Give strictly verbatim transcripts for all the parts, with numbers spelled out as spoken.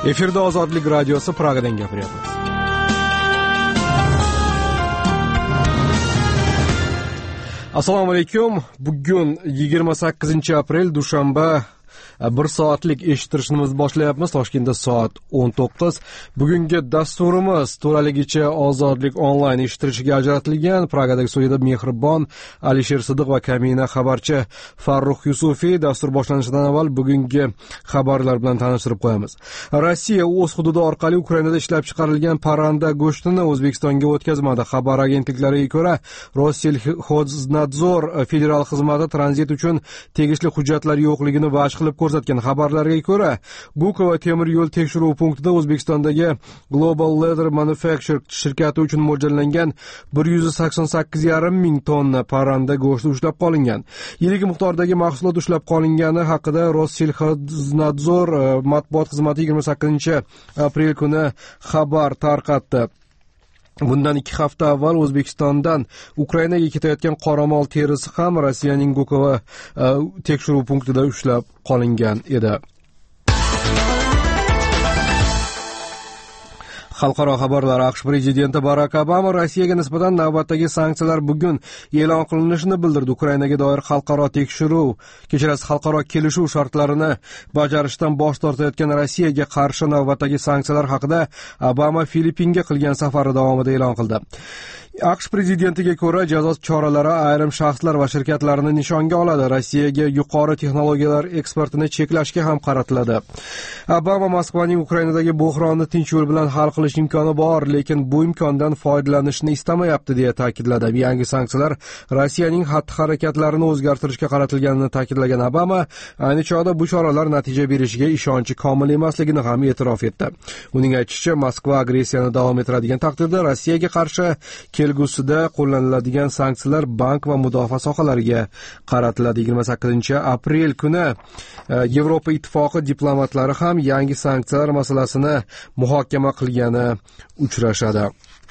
Efirda Ozodlik radiosi Pragadan gapiryapmiz. Assalomu alaykum. Bugun yigirma sakkizinchi aprel dushanba bir soatlik eshittirishimizni boshlayapmiz. Toshkentda soat o'n to'qqiz. Bugungi dasturimiz to'laligicha Ozodlik onlayn eshittirishiga ajratilgan. Pragadagi studiyada Mehribon, Alisher Sidiq va Kamina xabarchi Farruh Yusufiy. Dastur boshlanishidan avval bugungi xabarlar bilan tanishtirib qo'yamiz. Rossiya o'z hududi orqali Ukrainada ishlab chiqarilgan parranda go'shtini O'zbekistonga o'tkazmadi. Xabar agentliklariga ko'ra, Rossiyalxoznadzor federal xizmati tranzit uchun tegishli hujjatlar yo'qligini va'j qilib ko'rsatgan. Xabarlarga ko'ra, Gukova temir yo'l tekshiruv punktida O'zbekistondagi Global Leather Manufacture shirkati uchun mo'ljallangan bir yuz sakson sakkiz yarim ming tonna parranda go'shti ushlab qolingan. Yirik miqdordagi mahsulot ushlab qolingani haqida Rossiyalxoznadzor matbuot xizmati yigirma sakkizinchi aprel kuni xabar tarqatdi. Bundan ikki hafta avval O'zbekistondan Ukrainaga ketayotgan qoramol terisi ham Rossiyaning Gukova tekshiruv punktida ushlab qolingan edi. Xalqaro xabarlar. AQSh prezidenti Barak Obama Rossiyaga nisbatan navbatdagi sanksiyalar bugun e'lon qilinishini bildirdi. Ukrainaga doir xalqaro tekshiruv, kechirasiz xalqaro kelishuv shartlarini bajarishdan bosh tortayotgan Rossiyaga qarshi navbatdagi sanksiyalar haqida Obama Filippinga qilgan safari davomida e'lon qildi. AQSh prezidentiga ko'ra, jazo choralari ayrim shaxslar va shirkatlarni nishonga oladi. Rossiyaga yuqori texnologiyalar eksportini cheklashga ham qaratiladi. Obama Moskvaning Ukrainadagi bo'hronni tinch yo'l bilan hal qilish imkoni bor, lekin bu imkondan foydalanishni istamayapti deya ta'kidladi. Yangi sanksiyalar Rossiyaning xatti-harakatlarini o'zgartirishga qaratilganini ta'kidlagan Obama, ayni chog'da bu choralar natija berishiga ishonchi komil emasligini ham e'tirof etdi. Uning aytishicha, Moskva agressiyani davom ettiradigan taqdirda Rossiyaga qarshi kelgusida qo'llaniladigan sanksiyalar bank va mudofaa sohalariga qaratiladi. yigirma sakkizinchi aprel kuni Yevropa ittifoqi diplomatlari ham yangi sanksiyalar masalasini muhokama qilgani uchrashadi.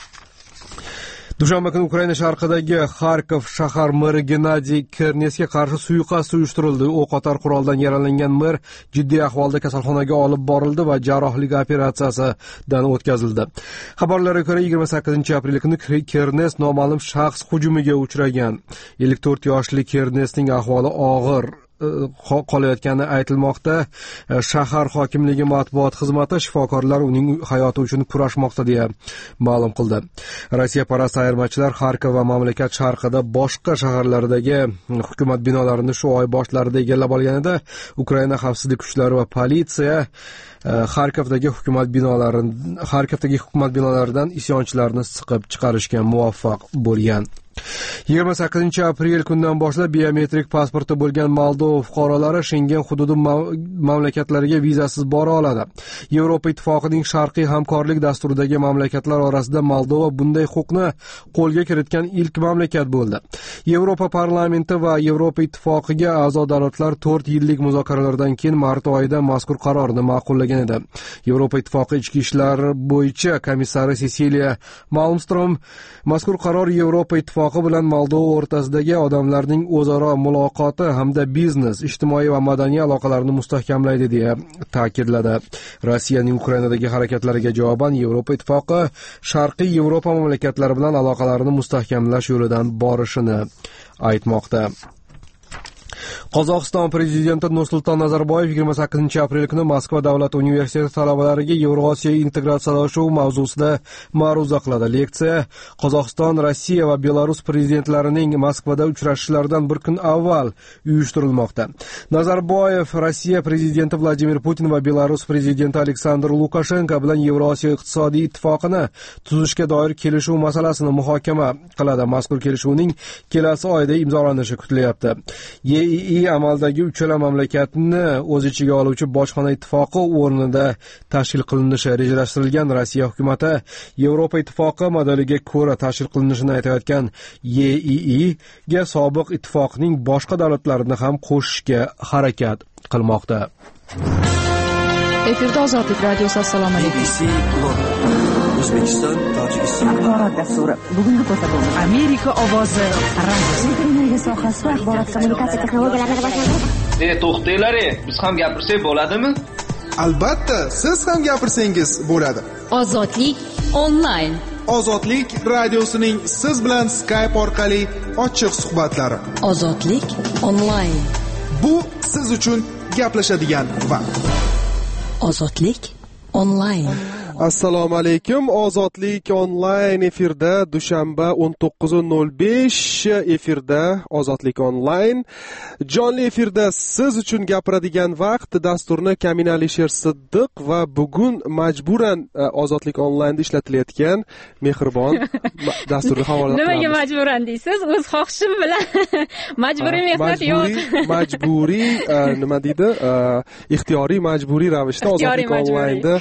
Dushanba kuni Ukraina sharqidagi Xarkov shahar meri Gennadiy Kernesga qarshi suiqasd uyushtirildi. O'qotar quroldan yaralangan mer jiddiy ahvolda kasalxonaga olib borildi va jarrohlik operatsiyasidan o'tkazildi. Xabarlarga ko'ra, yigirma sakkizinchi aprel kuni Kernes noma'lum shaxs hujumiga uchragan. ellik to'rt yoshli Kernesning ahvoli og'ir qolayotgani aytilmoqda. Shahar hokimligi matbuot xizmati shifokorlar uning hayoti uchun kurashmoqda deya ma'lum qildi. Rossiya parast ayirmachilar Xarkov va mamlakat sharqida boshqa shaharlardagi hukumat binolarini shu oy boshlarida egallab olganida, Ukraina xavfsizlik kuchlari va politsiya Xarkovdagi hukumat binolarini Xarkovdagi hukumat binolaridan isyonchilarni siqib chiqarishga muvaffaq bo'lgan. yigirma sakkizinchi aprel kundan boshlab biometrik pasporti bo'lgan Moldova fuqarolari Schengen hududi mamlakatlariga vizasiz bora oladi. Yevropa ittifoqining sharqiy hamkorlik dasturidagi mamlakatlar orasida Moldova bunday huquqni qo'lga kiritgan ilk mamlakat bo'ldi. Yevropa parlamenti va Yevropa ittifoqiga a'zo davlatlar to'rt yillik muzokaralardan keyin mart oyida mazkur qarorni ma'qullagan edi. Yevropa ittifoqi ichki ishlar bo'yicha komissari Cecilia Malmström mazkur qaror Yevropa ittifoqi bilan Moldova o'rtasidagi odamlarning o'zaro muloqoti hamda biznes, ijtimoiy va madaniy aloqalarni mustahkamlaydi deya ta'kidladi. Rossiyaning Ukrainadagi harakatlariga javoban Yevropa ittifoqi Sharqiy Yevropa mamlakatlari bilan aloqalarini mustahkamlash yo'lidan borishini aytmoqda. Qozog'iston prezidenti Nursulton Nazarboyev yigirma sakkizinchi aprel kuni Moskva davlat universiteti talabalariga Yevrosiyo integratsiyalashuv mavzusida ma'ruza qiladi. Leksiya Qozog'iston, Rossiya va Belarus prezidentlarining Moskvada uchrashishlaridan bir kun avval uyushtirilmoqda. Nazarboyev Rossiya prezidenti Vladimir Putin va Belarus prezidenti Aleksandr Lukashenko bilan Yevrosiyo iqtisodiy ittifoqini tuzishga doir kelishuv masalasini muhokama qiladi. Mazkur kelishuvning kelasi oyda imzolanishi kutilyapti. E I I amaldagi uchala mamlakatni o'z ichiga oluvchi bojxona ittifoqi o'rnida tashkil qilinishi rejalashtirilgan. Rossiya hukumatı Yevropa ittifoqi modeliga ko'ra tashkil qilinishini aytayotgan E I I ga sobiq ittifoqning boshqa davlatlarini ham qo'shishga harakat qilmoqda. Efirda Ozodlik radiosi. Assalomu alaykum. O'zbekiston, Tojikiston axborot dasturi. Bugungi ko'rsatuv Amerika ovozi radiosi. Televiziya sohasida axborot kommunikatsiya texnologiyalarini rivojlantirish. E, to'xtanglar, biz ham gapirsak bo'ladimi? Albatta, siz ham gapirsangiz bo'ladi. Ozodlik onlayn. Ozodlik radiosining siz bilan Skype orqali ochiq suhbatlari. Ozodlik onlayn. Bu siz uchun gaplashadigan vaqt. Ozodlik onlayn. Assalomu alaykum. Ozodlik onlayn efirda dushanba o'n to'qqiz nol besh efirda Ozodlik onlayn. Jonli efirda siz uchun gapiradigan vaqt dasturni Kamin Alisher Siddiq va bugun majburan Ozodlik onlaynda ishlatilayotgan Mehribon dasturni havola qilamiz. Nimaga majburan deysiz? O'z xohishim bilan majburiy mehnat yo'q. Majburiy nima deydi? Ixtiyoriy majburiy ravishda Ozodlik onlaynda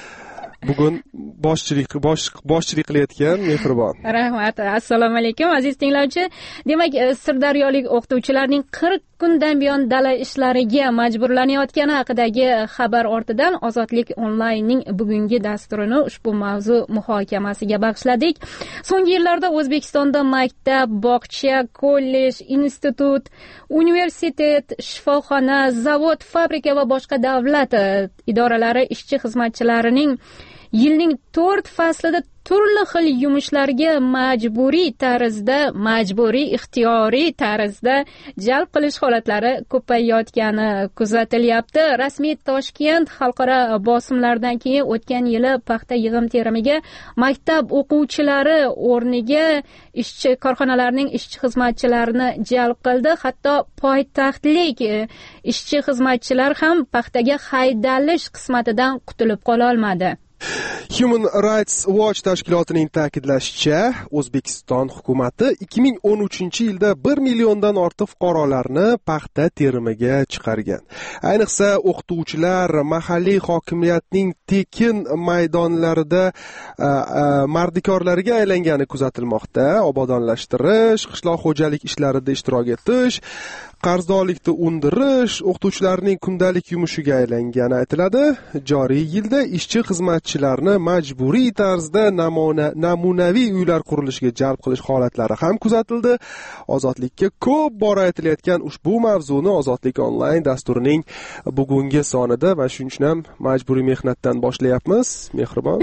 bugun boshchilik bosh boshchilik qilayotgan Mehribon. Rahmat. Assalomu alaykum aziz tinglovchi. Demak, sirdaryolik o'qituvchilarning qirq kundan buyon dala ishlariga majburlanayotgani haqidagi xabar ortidan Ozodlik onlaynning bugungi dasturini ushbu mavzu muhokamasiga bag'ishladik. So'nggi yillarda O'zbekistonda maktab, bog'cha, kollej, institut, universitet, shifoxona, zavod, fabrika va boshqa davlat idoralari ishchi xizmatchilarining yilning to'rt faslida turli xil yumushlarga majburiy tarzda, majburiy ixtiyoriy tarzda jalb qilish holatlari ko'payayotgani kuzatilyapti. Rasmiy Toshkent xalqaro bosimlardan keyin o'tgan yili paxta yig'im-terimiga maktab o'quvchilari o'rniga ishchi korxonalarning ishchi xizmatchilarini jalb qildi. Hatto poytaxtlik ishchi xizmatchilar ham paxtaga haydalish qismatidan qutulib qola olmadi. Human Rights Watch tashkilotining ta'kidlashicha, O'zbekiston hukumatı ikki ming o'n uchinchi yilda bir milliondan ortiq fuqarolarni paxta terimiga chiqargan. Ayniqsa, o'qituvchilar mahalliy hokimiyatning tekin maydonlarida mardikorlarga aylangani kuzatilmoqda. Obodonlashtirish, qishloq xo'jalik ishlarida ishtirok etish, qarzdorlikni undirish o'qituvchilarning kundalik yumushiga aylangani aytiladi. Joriy yilda ishchi xizmatchilarni majburiy tarzda namuna, namunaviy uylar qurilishiga jalb qilish holatlari ham kuzatildi. Ozodlikka ko'p bora aytilayotgan ushbu mavzuni Ozodlik onlayn dasturining bugungi sonida va shuning uchun ham majburiy mehnatdan boshlayapmiz. Mehribon.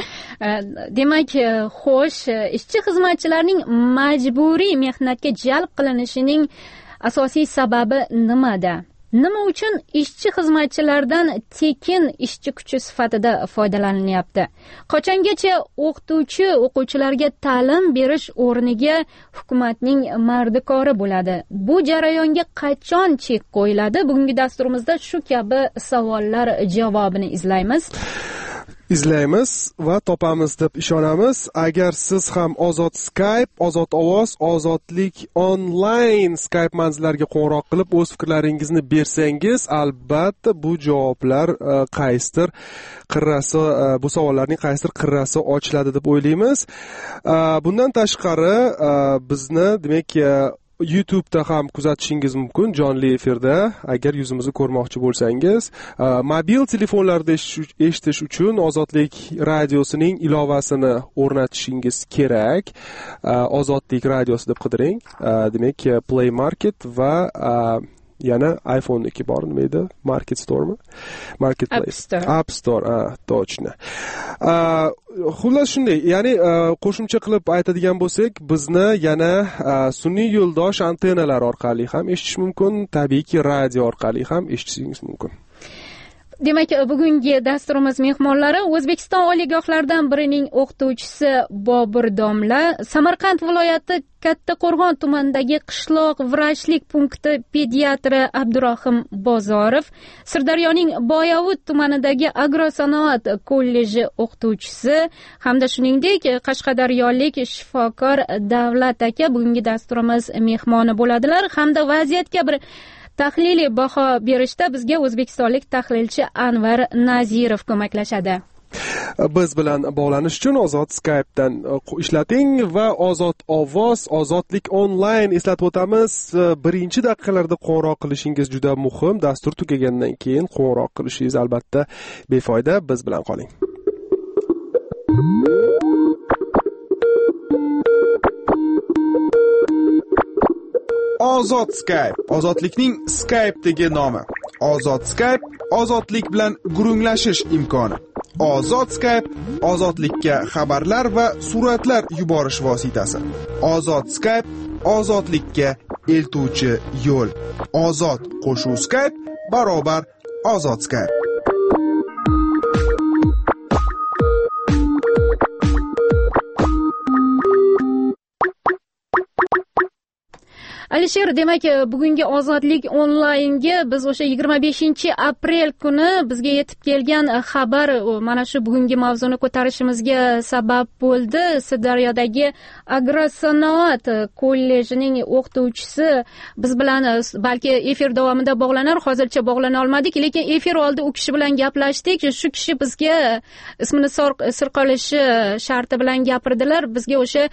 Demak, xo'sh, ishchi xizmatchilarning majburiy mehnatga jalb qilinishining asosiy sababi nimada? Nima uchun ishchi xizmatchilardan tekin ishchi kuchi sifatida foydalanilyapti? Qachongacha o'qituvchi o'quvchilarga ta'lim berish o'rniga hukumatning mardikori bo'ladi? Bu jarayonga qachon chek qo'yiladi? Bugungi dasturimizda shu kabi savollar javobini izlaymiz. izlaymiz va topamiz deb ishonamiz. Agar siz ham Ozod Skype, Ozod ovoz, Ozodlik onlayn Skype manzillariga qo'ng'iroq qilib o'z fikrlaringizni bersangiz, albatta bu javoblar qaysidir qirrasi, bu savollarning qaysidir qirrasi ochiladi deb o'ylaymiz. Bundan tashqari bizni, demak, YouTube'da ham kuzatishingiz mumkin jonli efirda. Agar yuzimizni ko'rmoqchi bo'lsangiz, mobil telefonlarda eshitish uchun Ozodlik radiosining ilovasini o'rnatishingiz kerak. Ozodlik radiosi deb qidiring. Demak, Play Market va yana iPhone iki bor, nima edi? Market Store'mi? Marketplace. App Store. App Store, ha, точно. Xullas shunday, ya'ni qo'shimcha qilib aytadigan bo'lsak, bizni yana sun'iy yo'ldosh antennalar orqali ham eshitish mumkin, tabiiyki radio orqali ham eshitishingiz mumkin. Demak, bugungi dasturimiz mehmonlari O'zbekiston oliygohlaridan birining o'qituvchisi Bobur domla, Samarqand viloyati Kattaqo'rg'on tumanidagi qishloq vrachlik punkti pediatri Abdurahim Bozorov, Sirdaryoning Boyovut tumanidagi agrosanoat kolleji o'qituvchisi hamda shuningdek Qashqadaryolik shifokor Davlat aka bugungi dasturimiz mehmoni bo'ladilar hamda vaziyatga bir tahliliy baho berishda bizga o'zbekistonlik tahlilchi Anvar Nazirov ko'maklashadi. Biz bilan bog'lanish uchun Ozod Skype'dan ishlating va Ozod ovoz, Ozodlik onlayn eslatib o'tamiz. Birinchi daqiqalarda qo'ng'iroq qilishingiz juda muhim. Dastur tugagandan keyin qo'ng'iroq qilishingiz albatta befoyda. Biz bilan qoling. Ozod Skype, ozodlikning Skype'dagi nomi. Ozod Skype ozodlik bilan gurunglashish imkoni. Ozod Skype ozodlikka xabarlar va suratlar yuborish vositasi. Ozod Skype ozodlikka eltuvchi yo'l. Ozod qo'shuv Skype barobar ozod Skype. Alisher, demak, bugungi ozodlik onlaynga biz o'sha yigirma beshinchi aprel kuni bizga yetib kelgan xabar mana shu bugungi mavzuni ko'tarishimizga sabab bo'ldi. Sirdaryodagi agrosanoat kollejining o'qituvchisi biz bilan balki efir davomida bog'lanar, hozircha bog'lana olmadik, lekin efir oldi u kishi bilan gaplashdik. Shu kishi bizga ismini sir qolishi sharti bilan gapirdilar. Bizga o'sha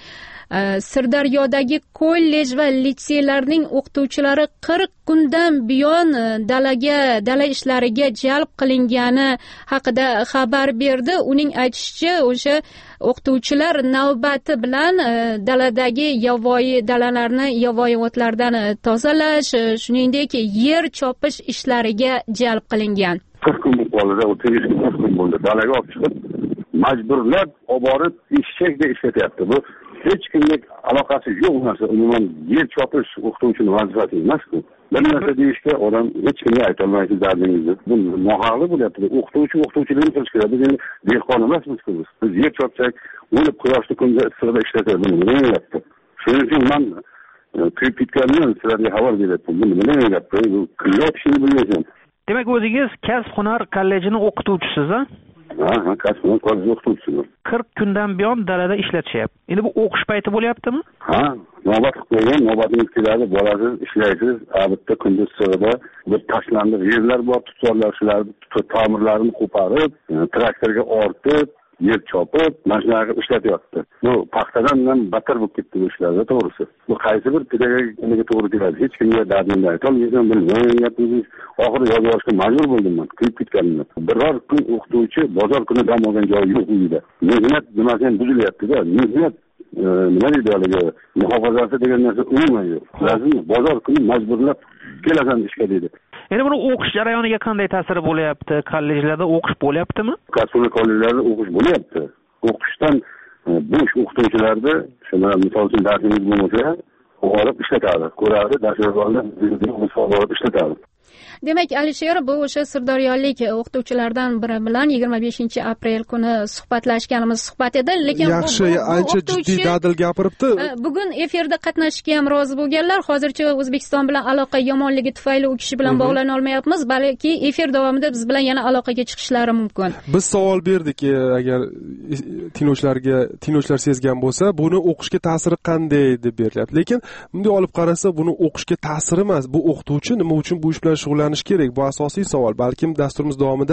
Sirdaryodagi kollej va litseylarning o'qituvchilari qirq kundan buyon dalaga, dala ishlariga jalb qilingani haqida xabar berdi. Uning aytishicha, o'sha o'qituvchilar navbati bilan daladagi yovvoyi dalalarni yovvoyi o'tlardan tozalash, shuningdek yer chopish ishlariga jalb qilingan. qirq kun bo'ldi, o'ttiz kun bo'ldi. Dalaga olib chiqib, majburlab olib borib eshakdek ishlatyapti. Bu hech kimga aloqasi yo'q narsa. Umuman yer chopish o'qituvchining vazifasi emas-ku. Bir narsa deyishga odam hech kimga aytolmaydi dardingizni. Bu nohaqli bo'lyapti. O'qituvchi o'qituvchilikni qilish kerak. Biz endi dehqon emasmiz-ku. Biz yer chopsak, o'lib quyoshli kunda issiqda ishlatadi. Buni nima deyapti? Shuning uchun men kuyib ketganimdan sizlarga xabar beryapman. Buni nima deyapti? Bu qilib ishini bilmaysan. Demak, o'zingiz kasb-hunar kollejining o'qituvchisiz, a? Ha, ha, kasb-hunar kolleji o'qituvchisiman. qirq kundan buyon dalada ishlatishyapti. Endi bu o'qish payti bo'lyaptimi? Ha, navbat qilib qo'ygan, navbatingiz keladi, borasiz, ishlaysiz, albatta kunduz sig'ida bir tashlandiq yerlar bor, tutzorlar, shularni ta'mirlarini qo'parib, traktorga ortib, yer chopib, mashinaga ishlatyapti. Bu paxtadan ham battar bo'lib ketdi bu ishlarda, to'g'risi. Bu qaysi bir pedagogikaga to'g'ri keladi. Hech kimga dardimni aytolmayman, bilmayman. Oxiri yozib olishga majbur bo'ldim men, kuyib ketganimdan. Biror kun o'qituvchi bozor kuni dam olgan joyi yo'q uyida. Mehnat nimasi ham buzilyapti-da. Mehnat nima deydi haligi muhofazasi degan narsa umuman yo'q. Lazimmi? Bozor kuni majburlab kelasan ishga deydi. Endi buni o'qish jarayoniga qanday ta'siri bo'lyapti? Kollejlarda o'qish bo'lyaptimi? Kasb-hunar kollejlarda o'qish bo'lyapti. O'qishdan bo'sh o'qituvchilarda, shuna misol uchun darsingiz bo'lmasa, olib ishlatadi, ko'radi, darslarni olib ishlatadi. Demak, Alisher, bu o'sha sirdaryolik o'qituvchilardan biri bilan yigirma beshinchi aprel kuni suhbatlashganimiz suhbat edi, lekin yaxshi, ancha jiddiy dadil gapiribdi. Bugun efirda qatnashishga ham rozi bo'lganlar. Hozircha O'zbekiston bilan aloqa yomonligi tufayli u kishi bilan bog'lana olmayapmiz, balki efir davomida biz bilan yana aloqaga chiqishlari mumkin. Biz savol berdik, agar tinglovchilarga, tinglovchilar sezgan bo'lsa, buni o'qishga ta'siri qanday deb berilyapti. Lekin bunday olib qarasa, buni o'qishga ta'siri emas, bu o'qituvchi nima uchun bu ish bilan shug'ullanish kerak? Bu asosiy savol. Balkim dasturimiz davomida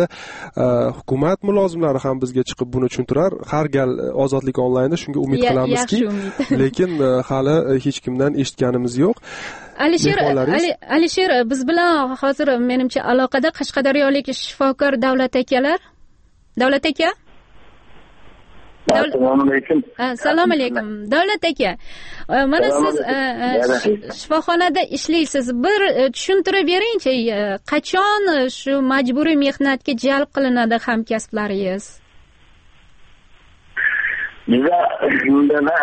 hukumat mulozimlari ham bizga chiqib buni tushuntirar. Har gal ozodlik onlaynda shunga umid qilamizki, lekin hali hech kimdan eshitganimiz yo'q. Alisher, Alisher, biz bilan hozir menimcha aloqada Qashqadaryolik shifokor Davlat akalar. Davlat aka? Assalomu alaykum. Assalomu alaykum. Davlat aka, mana siz shifoxonada ishlaysiz. Bir tushuntirib beringchi, qachon shu majburiy mehnatga jalb qilinadi hamkasblaringiz? Biza shunda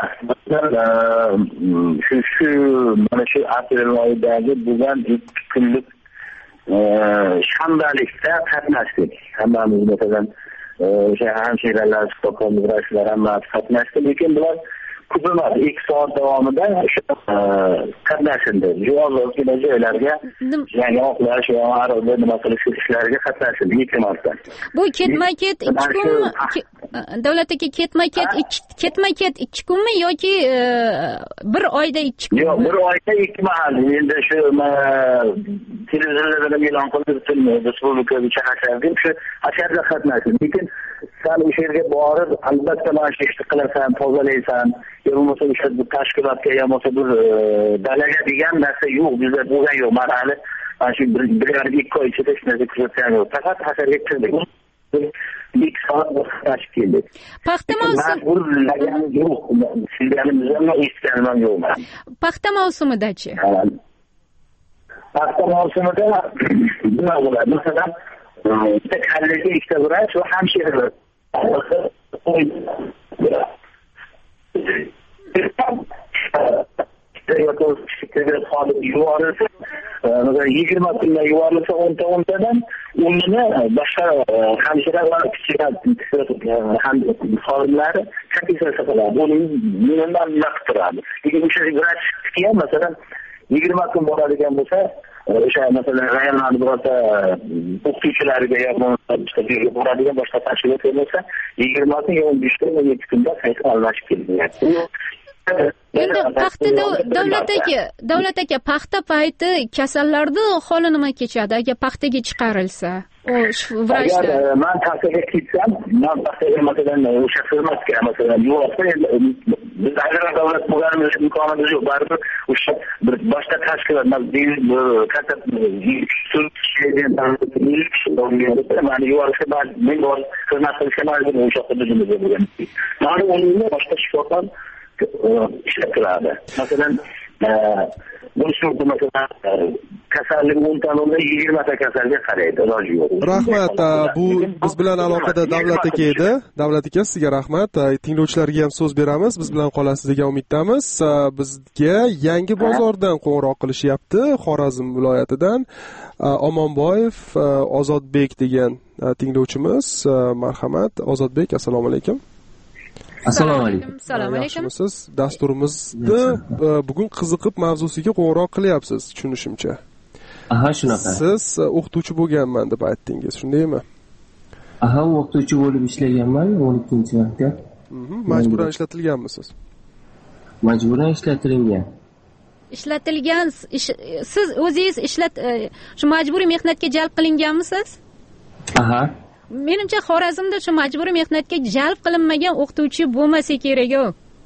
shu shu mana shu aprel oyidagi bo'lgan ikki kunlik shanbalikda qatnashdik. Hammamiz masalan o'sha hamshiralar, shifokorlar hammasi qatnashdi, lekin bular ko'p emas, ikki soat davomida qatnashildi. Juvozlar joylarga yangi oqlash va arada nima qilish ishlariga qatnashildi ikki marta. Bu ketma-ket ikki kunmi? Davlat aka, ketma-ket ketma-ket ikki kunmi yoki bir oyda ikki kunmi? Yo'q, bir oyda ikki mahal. Endi shu televizorlarda e'lon qilib, respublika bo'yicha hashardim, shu hasharda qatnashdim. Lekin sen o'sha yerga borib, albatta mana shu ishni qilasan, tozalaysan, yo bo'lmasa o'sha tashkilotga yo bo'lmasa bir dalaga degan narsa yo'q, bizda bo'lgan yo'q. Mana hali mana shu bir yarim ikki oy ichida hech narsa kuzatgan yo'q. Faqat hasharga kirdik. ikki soat vaqt keldik. Paxta mavsumi yo'q. Sizlarimizni eshitganim yo'q. Paxta mavsumidachi? Paxta mavsumida nima bo'ladi? Masalan, bitta kollejda ikkita vrach va hamshira. yuborilsa yigirma kundan yuborilsa o'nta o'ntadan unini boshqa hamshira va xodimlari kompensatsiya qiladi. Buni minimum naqd turadi. Lekin o'sha vrachga ham masalan yigirma kun bo'ladigan bo'lsa, o'sha masalan rayonlarda birorta o'qituvchilarga yoki bo'ladigan boshqa tashkilot bo'lsa, yigirma kun yoki o'n besh kun, o'n yetti kunda qayta almashib kelinadi. Endi paxta davlat aka, davlat aka paxta payti kasallarda holi nima kechadi agar paxtaga chiqarilsa? O vrachlar. Agar men paxtaga ketsam, men paxtaga masalan o'sha xizmatga masalan yo'lsa, biz agar davlat bo'lganimiz imkonimiz yo'q, baribir o'sha bir boshqa tashkilot, masalan katta mani yuborishga men bor xizmat qilishga majbur o'sha hududimizda bo'lgan. Mana uni boshqa shifokor ishlatiladi. Masalan, bo'lishmoqda masalan kasallik o'nta o'nda yigirma ta kasalga qaraydi, iloji yo'q. Rahmat, bu biz bilan aloqada davlat aka edi. Davlat aka sizga rahmat. Tinglovchilarga ham so'z beramiz. Biz bilan qolasiz degan umiddamiz. Bizga Yangi bozordan qo'ng'iroq qilishyapti, Xorazm viloyatidan. Omonboyev Ozodbek degan tinglovchimiz. Marhamat, Ozodbek, assalomu alaykum. Assalomu alaykum. Assalomu alaykum. Siz dasturimizda bugun qiziqib mavzusiga qo'ng'iroq qilyapsiz, tushunishimcha. Aha, shunaqa. Siz o'qituvchi bo'lganman deb aytdingiz, shundaymi? Aha, o'qituvchi bo'lib ishlaganman o'n ikkinchi maktab. Majburan ishlatilganmisiz? Majburan ishlatilgan. Ishlatilgan, siz o'zingiz ishlat shu majburiy mehnatga jalb qilinganmisiz? Aha. Menimcha Xorazmda shu majburiy mehnatga jalb qilinmagan o'qituvchi bo'lmasa kerak-ku.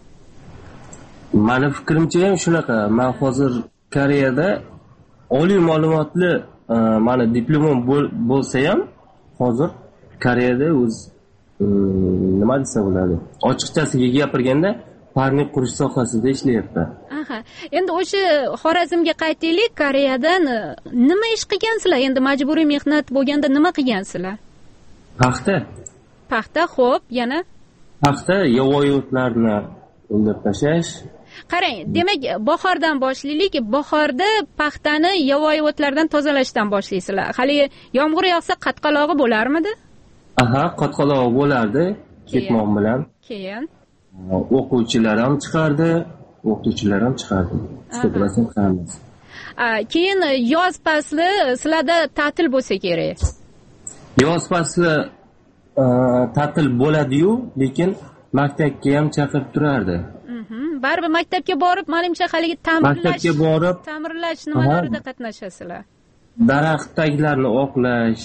Meni fikrimcha ham shunaqa. Men hozir Koreyada oliy ma'lumotli meni diplomim bo'lsa ham hozir Koreyada o'z nima desa bo'ladi? Ochiqchasiga gapirganda parnik qurish sohasida ishlayapman. Aha. Endi o'sha Xorazmga qaytaylik. Koreyadan nima ish qilgansizlar? Endi majburiy mehnat bo'lganda nima qilgansizlar? Paxta. Paxta, xo'p, yana? Paxta, yovvoyi o'tlarni o'ldirib tashlash. Qarang, demak, bahordan boshlaylik. Bahorda paxtani yovvoyi o'tlardan tozalashdan boshlaysizlar. Hali yomg'ir yog'sa qatqalog'i bo'larmidi? Aha, qatqalog'i bo'lardi, ketmon bilan. Keyin o'quvchilar ham chiqardi, o'qituvchilar ham chiqardi. sto prosent hammasi. Keyin yoz fasli sizlarda ta'til bo'lsa kerak. Yoz fasli ta'til bo'ladi-yu, lekin maktabga ham chaqirib turardi. Mhm. Baribir maktabga borib, menimcha haligi ta'mirlash, maktabga borib, ta'mirlash nimalarida qatnashasizlar? Daraxt taglarini oqlash,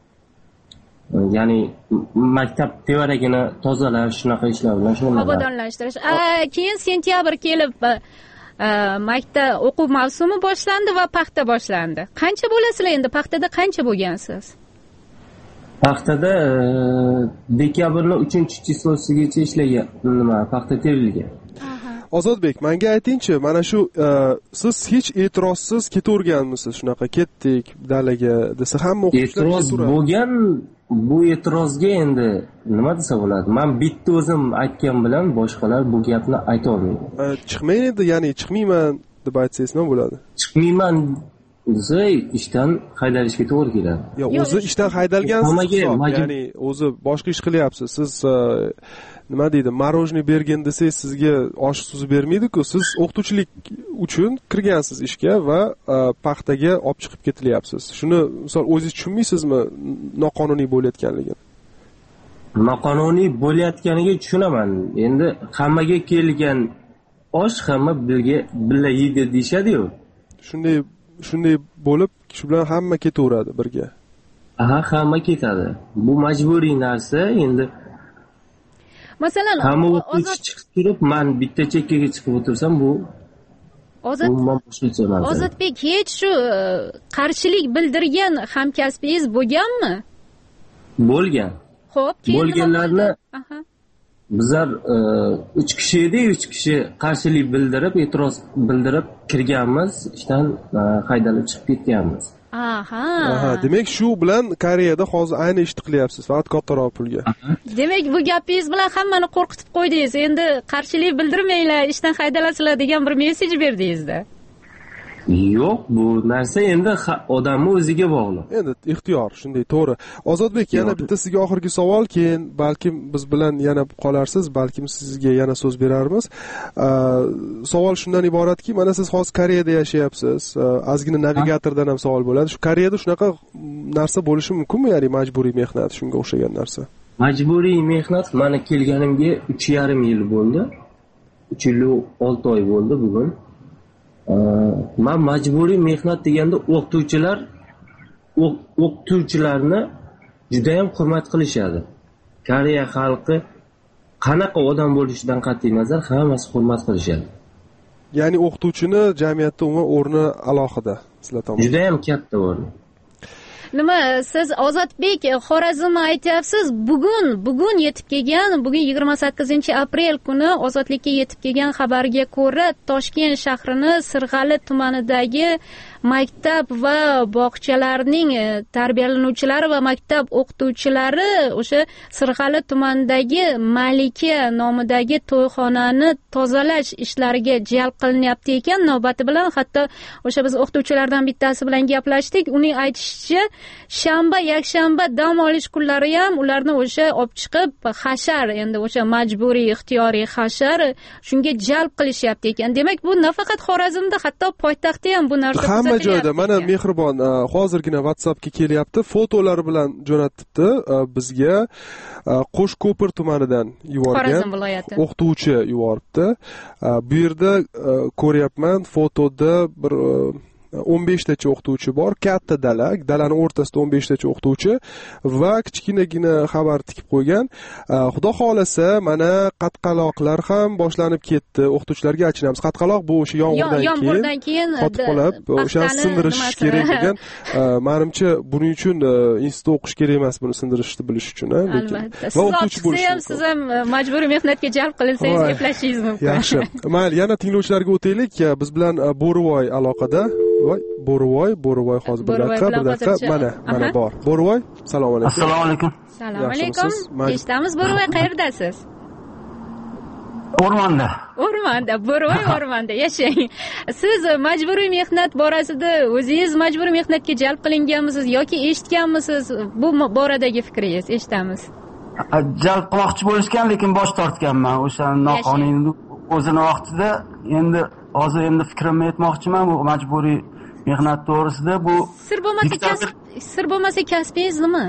ya'ni maktab tevaragini tozalash, shunaqa ishlar bilan shug'ullanadi. Obodonlashtirish. Keyin sentyabr kelib maktab o'quv mavsumi boshlandi va paxta boshlandi. Qancha bo'lasizlar endi? Paxtada qancha bo'lgansiz? Paxtada dekabrning uchinchi chislosigacha ishlagan, nima, paxta terilgan. Ozodbek, menga aytingchi, mana shu siz hech e'tirozsiz ketaverganmisiz? Shunaqa ketdik dalaga desa hamma o'quvchilar e'tiroz bo'lgan, bu e'tirozga endi nima desa bo'ladi? Men bitta o'zim aytgan bilan boshqalar bu gapni ayta olmaydi. Chiqmaydi, ya'ni chiqmayman deb aytsangiz nima bo'ladi? Chiqmayman desa ishdan haydalishga to'g'ri keladi. Yo'q, o'zi ishdan haydalgansiz, ya'ni o'zi boshqa ish qilyapsiz. Siz nima deydi, marojniy bergin desangiz sizga osh suzi bermaydi-ku. Siz o'qituvchilik uchun kirgansiz ishga va paxtaga olib chiqib ketilyapsiz. Shuni misol o'zingiz tushunmaysizmi noqonuniy bo'layotganligini? Noqonuniy bo'layotganiga tushunaman. Endi hammaga kelgan osh hamma birga birga yeydi deyshadi-ku. Shunday shunday bo'lib, shu bilan hamma ketaveradi birga. Aha, hamma ketadi. Bu majburiy narsa. Endi masalan, hamma o'quvchi chiqib turib, men bitta chekkaga chiqib o'tirsam, bu Ozodbek, hech shu qarshilik bildirgan hamkasbingiz bo'lganmi? Bo'lgan. Xo'p, bo'lganlarni bizlar uch kishi edi, uch kishi qarshilik bildirib, e'tiroz bildirib kirganmiz, ishdan haydalib chiqib ketganmiz. Aha. Aha, demak shu bilan Koreyada hozir ayni ishni qilyapsiz, faqat kattaroq pulga. Demak, bu gapingiz bilan hammani qo'rqitib qo'ydingiz. Endi qarshilik bildirmanglar, ishdan haydalasizlar degan bir mesaj berdingiz-da. Yo'q, bu narsa endi odamning o'ziga bog'liq. Endi ixtiyor, shunday, to'g'ri. Ozodbek, yana bitta sizga oxirgi savol, keyin balkim biz bilan yana qolarsiz, balkim sizga yana so'z berarmiz. Savol shundan iboratki, mana siz hozir Koreyada yashayapsiz. Ozgina navigatordan ham savol bo'ladi. Shu Koreyada shunaqa narsa bo'lishi mumkinmi, ya'ni majburiy mehnat, shunga o'xshagan narsa? Majburiy mehnat mana kelganimga uch yarim yil bo'ldi. uch yil olti oy bo'ldi bugun. Men majburiy mehnat deganda o'qituvchilar o'qituvchilarni juda ham hurmat qilishadi. Koreya xalqi qanaqa odam bo'lishidan qat'iy nazar hammasi hurmat qilishadi. Ya'ni o'qituvchini jamiyatda umuman o'rni alohida sizlar tomonidan. Juda ham katta o'rni. Nima, siz Ozodbek Xorazmni aytyapsiz. Bugun, bugun yetib kelgan, bugun yigirma sakkizinchi aprel kuni ozodlikka yetib kelgan xabarga ko'ra, Toshkent shahrining Sirg'ali tumanidagi maktab va bog'chalarning tarbiyalanuvchilari va maktab o'qituvchilari o'sha Sirg'ali tumanidagi Malika nomidagi to'yxonani tozalash ishlariga jalb qilinyapti ekan. Navbati bilan hatto o'sha biz o'qituvchilardan bittasi bilan gaplashdik. Uning aytishicha, shanba, yakshanba dam olish kunlari ham ularni o'sha olib chiqib hashar, endi o'sha majburiy ixtiyoriy hashar shunga jalb qilishyapti ekan. Demak, bu nafaqat Xorazmda, hatto poytaxtda ham bu narsa hamma joyda. Mana Mehribon hozirgina WhatsAppga kelyapti, fotolar bilan jo'natibdi bizga. Qo'shko'pir tumanidan yuborgan o'qituvchi yuboribdi. Bu yerda ko'ryapman, fotoda bir o'n beshtacha o'qituvchi bor, katta dala, dalani o'rtasida o'n beshtacha o'qituvchi va kichkinagina xabar tikib qo'ygan. Xudo xolasa, mana qatqaloqlar ham boshlanib ketdi. O'qituvchilarga achinamiz. Qatqaloq bu o'sha yomg'irdan keyin qotib qolib, o'shani sindirish kerak degan. Menimcha, buning uchun institutda o'qish kerak emas, buni sindirishni bilish uchun, lekin va o'qituvchi bo'lish ham, siz ham majburiy mehnatga jalb qilinsangiz eplashingiz mumkin. Yaxshi. Mayli, yana tinglovchilarga o'taylik. Biz bilan Bo'rivoy aloqada. Voy, Bo'rivoy, Bo'rivoy hozir bir daqiqa, bir daqiqa, mana, mana bor. Bo'rivoy, assalomu alaykum. Assalomu alaykum. Assalomu alaykum. Eshitamiz, Bo'rivoy, qayerdasiz? O'rmonda. O'rmonda, Bo'rivoy o'rmonda yashang. Siz majburiy mehnat borasida o'zingiz majburiy mehnatga jalb qilinganmisiz yoki eshitganmisiz? Bu boradagi fikringiz eshitamiz. Jalb qilmoqchi bo'lishgan, lekin bosh tortganman. O'sha noqonuniy o'zini vaqtida. Endi hozir endi fikrimni aytmoqchiman bu majburiy mehnat to'g'risida. Bu sir bo'lmasa kasb, sir bo'lmasa kasbingiz nima?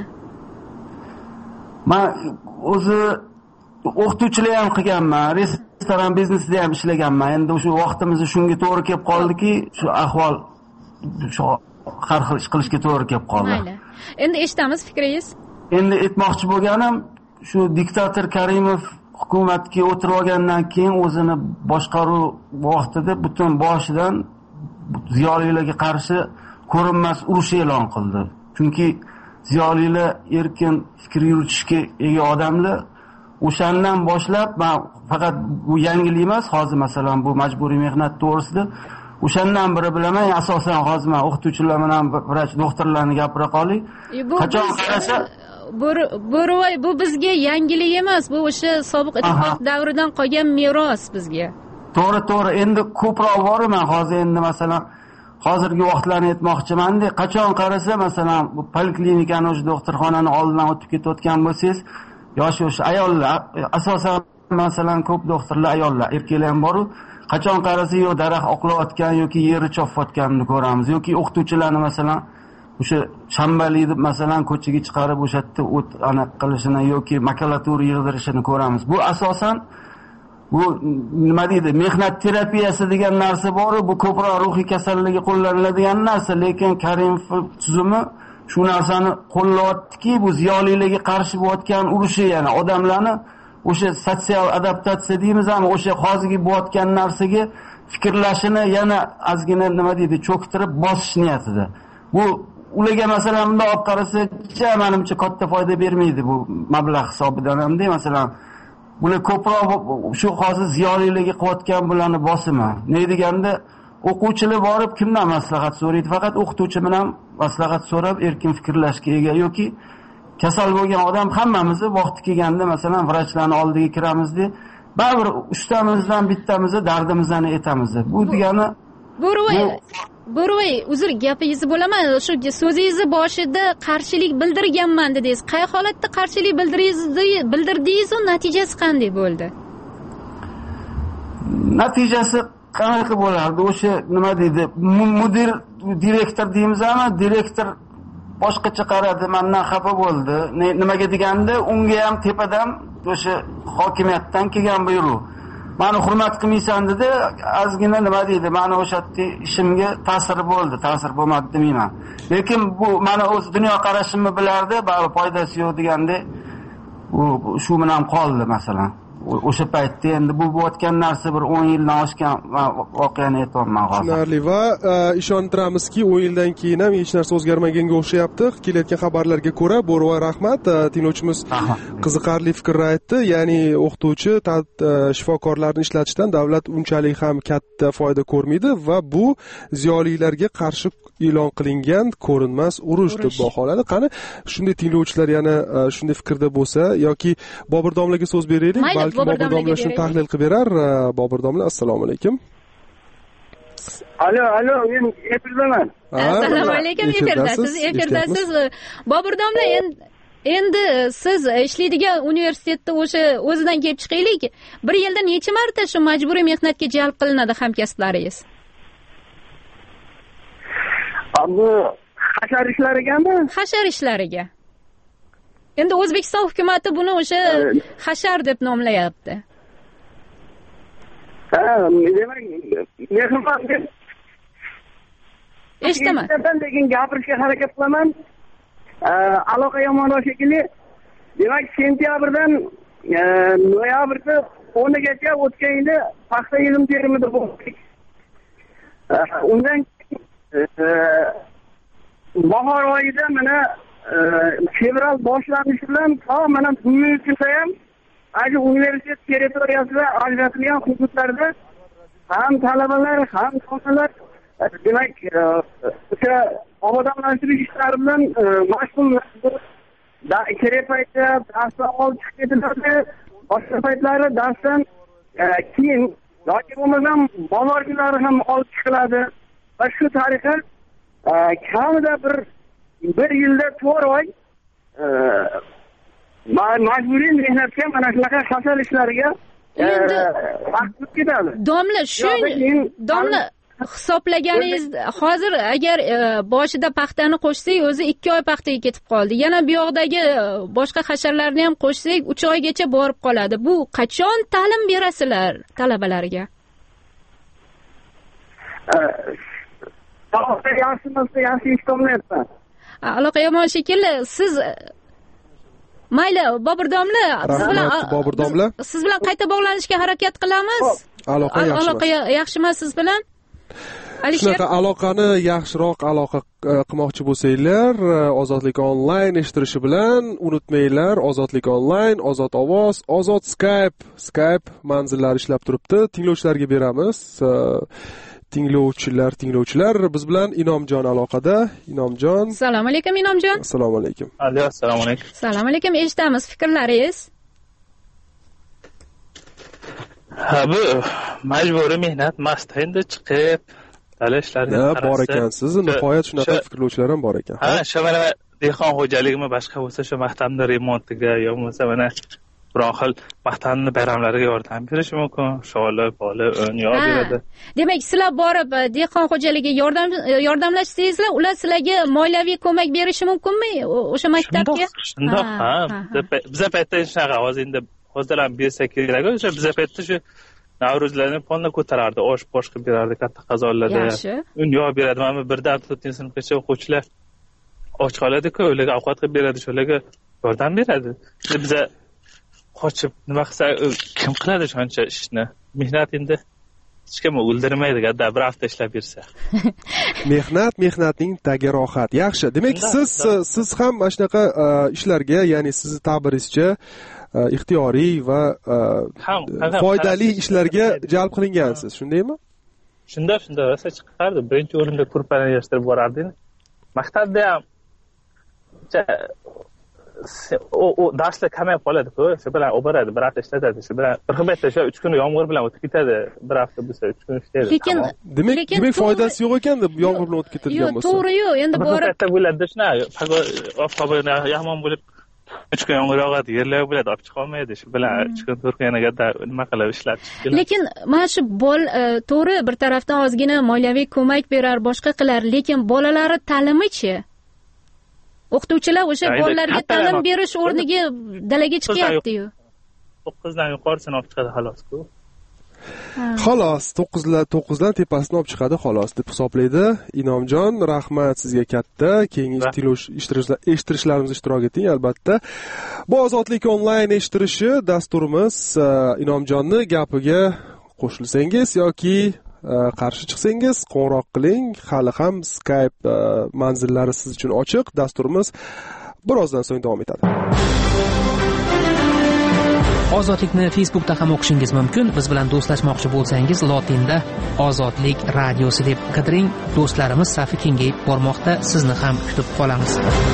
Men o'zi o'qituvchilik ham qilganman, restoran biznesida ham ishlaganman. Endi o'sha vaqtimizni shunga to'g'ri kelib qoldiki, shu ahvol shu har xil ish qilishga to'g'ri kelib qoldi. Mayli. Endi eshitamiz fikringiz. Endi aytmoqchi bo'lganim, shu diktator Karimov hukumatga o'tirib olgandan keyin o'zini boshqaruv vaqtida butun boshidan ziyolilarga qarshi ko'rinmas urush e'lon qildi. Chunki ziyolilar erkin fikr yuritishga ega odamlar. O'shandan boshlab men faqat bu yangilik emas, hozir masalan bu majburiy mehnat to'g'risida o'shandan biri bilaman, asosan hozir men o'qituvchilar bilan vrach doktorlarni gapira qolay. Qachon qarasa Bo'rivoy, bu bizga yangilik emas, bu o'sha sobiq ittifoq davridan qolgan meros bizga. To'g'ri, to'g'ri. Endi ko'proq bor, men hozir endi masalan hozirgi vaqtlarni aytmoqchiman-da, qachon qarasa masalan bu poliklinikani o'sha doktorxonani oldidan o'tib ketayotgan bo'lsangiz, yosh yosh ayollar, asosan masalan ko'p doktorlar ayollar, erkaklar ham bor-ku, qachon qarasa yo daraxt oqlayotgan yoki yerni chopayotganini ko'ramiz, yoki o'qituvchilarni masalan o'sha shanbali deb masalan ko'chaga chiqarib o'sha yerda o't aniq qilishini yoki makulatura yig'dirishini ko'ramiz. Bu asosan bu nima deydi, mehnat terapiyasi degan narsa bor, bu ko'proq ruhiy kasallikka qo'llaniladigan narsa, lekin Karimov tuzumi shu narsani qo'llayaptiki, bu ziyolilarga qarshi bo'layotgan urushi, ya'ni odamlarni o'sha sotsial adaptatsiya deymiz, ham o'sha hozirgi bo'layotgan narsaga fikrlashini yana ozgina nima deydi, cho'ktirib bosish niyatida. Bu ularga masalan bunday olib qarasa, menimcha katta foyda bermaydi bu mablag' hisobidan hamda masalan bular ko'proq shu hozir ziyolilarga qilayotgan bularni bosimi. Ne deganda o'quvchilar borib kimdan maslahat so'raydi? Faqat o'qituvchi bilan maslahat so'rab erkin fikrlashga ega yoki kasal bo'lgan odam hammamiz vaqti kelganda masalan vrachlarning oldiga kiramizda baribir uchtamizdan bittamizni dardimizni aytamiz. Bu degani Bo'rvoy, Bo'rvoy, uzr gapingizni bo'laman. Shu so'zingizni boshida qarshilik bildirganman dedingiz. Qay holatda qarshilik bildirdingiz, bildirdingiz va natijasi qanday bo'ldi? Natijasi qanaqa bo'lardi? O'sha nima deydi? Mudir, direktor deymizmi? Direktor boshqacha qaradi, mendan xafa bo'ldi. Nimaga deganda, unga ham tepadan o'sha hokimiyatdan kelgan buyruq. Meni hurmat qilmaysan dedi, ozgina nima deydi? Meni o'sha ishimga ta'sir bo'ldi, ta'sir bo'lmadi demayman. Lekin bu meni o'z dunyo qarashimni bilardi, bari foydasi yo'q deganda u shu bilan qoldi masalan. O'sha paytda endi bu bo'layotgan narsa bir o'n yildan oshgan voqeani aytolmayman hozir. Tushunarli va ishontiramizki o'n yildan keyin ham hech narsa o'zgarmaganga o'xshayapti. Kelayotgan xabarlarga ko'ra Bo'rvoy rahmat, tinglovchimiz qiziqarli fikr aytdi. Ya'ni o'qituvchi, shifokorlarni ishlatishdan davlat unchalik ham katta foyda ko'rmaydi va bu ziyolilarga qarshi e'lon qilingan ko'rinmas urush deb baholadi. Qani shunday tinglovchilar yana shunday fikrda bo'lsa yoki Bobur domlaga so'z beraylik. Balki Bobur domla shuni tahlil qilib berar. Bobur domla, assalomu alaykum. Alo, alo, men efirdaman. Assalomu alaykum, efirdasiz, efirdasiz. Bobur domla, endi siz ishlaydigan universitetda o'sha o'zidan kelib chiqaylik. Bir yilda necha marta shu majburiy mehnatga jalb qilinadi hamkasblaringiz? Bu hashar ishlarigami? Hashar ishlariga. Endi O'zbekiston hukumatı buni o'sha hashar deb nomlayapti. Ha, demak, mehmon deb eshitaman. Lekin gapirishga harakat qilaman. Aloqa yomonroq shekilli. Demak, sentyabrdan noyabrda o'nigacha o'tgan yili paxta yig'im terimida bo'ldik. Undan bahor oyida mana fevral boshlanishi bilan to mana bugungi kunda ham ayni universitet territoriyasida ajratilgan hududlarda ham talabalar ham xodimlar demak o'sha obodonlashtirish ishlari bilan mashg'ul. Kerak paytda darsdan olib chiqib ketiladi, boshqa paytlari darsdan keyin yoki bo'lmasam bozor kunlari ham olib chiqiladi. Va shu tariqa kamida bir bir yilda to'rt oy majburiy mehnatga mana shunaqa hashar ishlariga vaqt ketadi. Domla, shu domla hisoblaganingiz hozir agar boshida paxtani qo'shsak, o'zi ikki oy paxtaga ketib qoldi. Yana bu yoqdagi boshqa hasharlarni ham qo'shsak, uch oygacha borib qoladi. Bu qachon ta'lim berasizlar talabalarga? Aloqa yaxshimasa yaxshi eshitolmayapman. Aloqa yomon shekilli. Siz mayli Bobur domla, siz bilan Bobur domla, siz bilan qayta bog'lanishga harakat qilamiz. Aloqa yaxshi. Aloqa yaxshimi siz bilan? Shunaqa aloqani yaxshiroq aloqa qilmoqchi bo'lsanglar, Ozodlik onlayn eshittirishi bilan unutmanglar, Ozodlik onlayn, Ozod ovoz, Ozod Skype, Skype manzillari ishlab turibdi. Tinglovchilarga beramiz. Tinglovchilar, tinglovchilar biz bilan Inomjon aloqada. Inomjon. Assalomu alaykum Inomjon. Assalomu alaykum. Alo, assalomu alaykum. Assalomu alaykum. Eshitamiz fikrlaringiz. Ha, bu majburiy mehnat mast endi chiqib dala ishlarga qarasa. Bor ekansiz, nihoyat shunaqa fikrlovchilar ham bor ekan. Ha, shu mana dehqon xo'jaligimi boshqa bo'lsa, shu maktabni remontiga yo bo'lmasa mana biroq xil maktabni bayramlariga yordam berish mumkin. Sholi, poli, un yo beradi. Demak, sizlar borib dehqon xo'jaligiga yordam yordamlashsangizlar, ular sizlarga moliyaviy ko'mak berishi mumkinmi o'sha maktabga? Shundoq, ha. Bizga paytda shunaqa hozir endi hozir ham bersa kerak. O'sha bizga paytda shu Navruzlarni fonda ko'tarardi, osh bosh qilib berardi katta qazolarda. Un yo beradi. Mana birdan to'rtinchi sinfgacha o'quvchilar och qoladi-ku, ularga ovqat qilib beradi, shularga yordam beradi. Bizga qochib nima qilsa kim qiladi shuncha ishni? Mehnat endi hech kim o'ldirmaydi, gadda bir hafta ishlab bersa. Mehnat, mehnatning tagi rohat. Yaxshi. Demak, siz siz ham mana shunaqa ishlarga, ya'ni sizni ta'biringizcha ixtiyoriy va foydali ishlarga jalb qilingansiz, shundaymi? shunda shunda rosa chiqardi. Birinchi o'rinda kurpani yig'ishtirib borardi. Maktabda ham o o darslar kamayib qoladi-ku. Shu bilan oboradi, bir hafta ishlatadi. Shu bilan bir xil shu uch kun yomg'ir bilan o'tib ketadi. Bir hafta bo'lsa uch kun ishlaydi. Lekin demak, demak foydasi yo'q ekan deb yomg'ir bilan o'tib ketilgan bo'lsa. Yo'q, to'g'ri-yu, endi borib katta bo'ladi shuna. Ob-havo yomon bo'lib uch kun yomg'ir yog'adi, yerlar bo'ladi, olib chiqa olmaydi. Shu bilan uch kun to'rt kun yana nima qilib ishlatib keladi. Lekin mana shu bol to'g'ri bir tarafdan ozgina moliyaviy ko'mak berar, boshqa qilar, lekin bolalari ta'limi-chi? O'qituvchilar o'sha bolalarga ta'lim berish o'rniga dalaga chiqyapti-yu. to'qqizdan yuqorisini olib chiqadi xolos-ku. Xolos, to'qqizdan tepasini olib chiqadi xolos deb hisoblaydi Inomjon. Rahmat sizga katta. Keyingi eshittirishlarimiz ishtirok eting albatta. Bu Ozodlik onlayn eshittirishi dasturimiz. Inomjonni gapiga qo'shilsangiz yoki qarshi chiqsangiz qo'ng'iroq qiling. Hali ham Skype manzillari siz uchun ochiq. Dasturimiz birozdan so'ng davom etadi. Ozodlikni Facebookda ham o'qishingiz mumkin. Biz bilan do'stlashmoqchi bo'lsangiz, lotinda Ozodlik radiosi deb qidiring. Do'stlarimiz safi kengayib bormoqda. Sizni ham kutib qolamiz.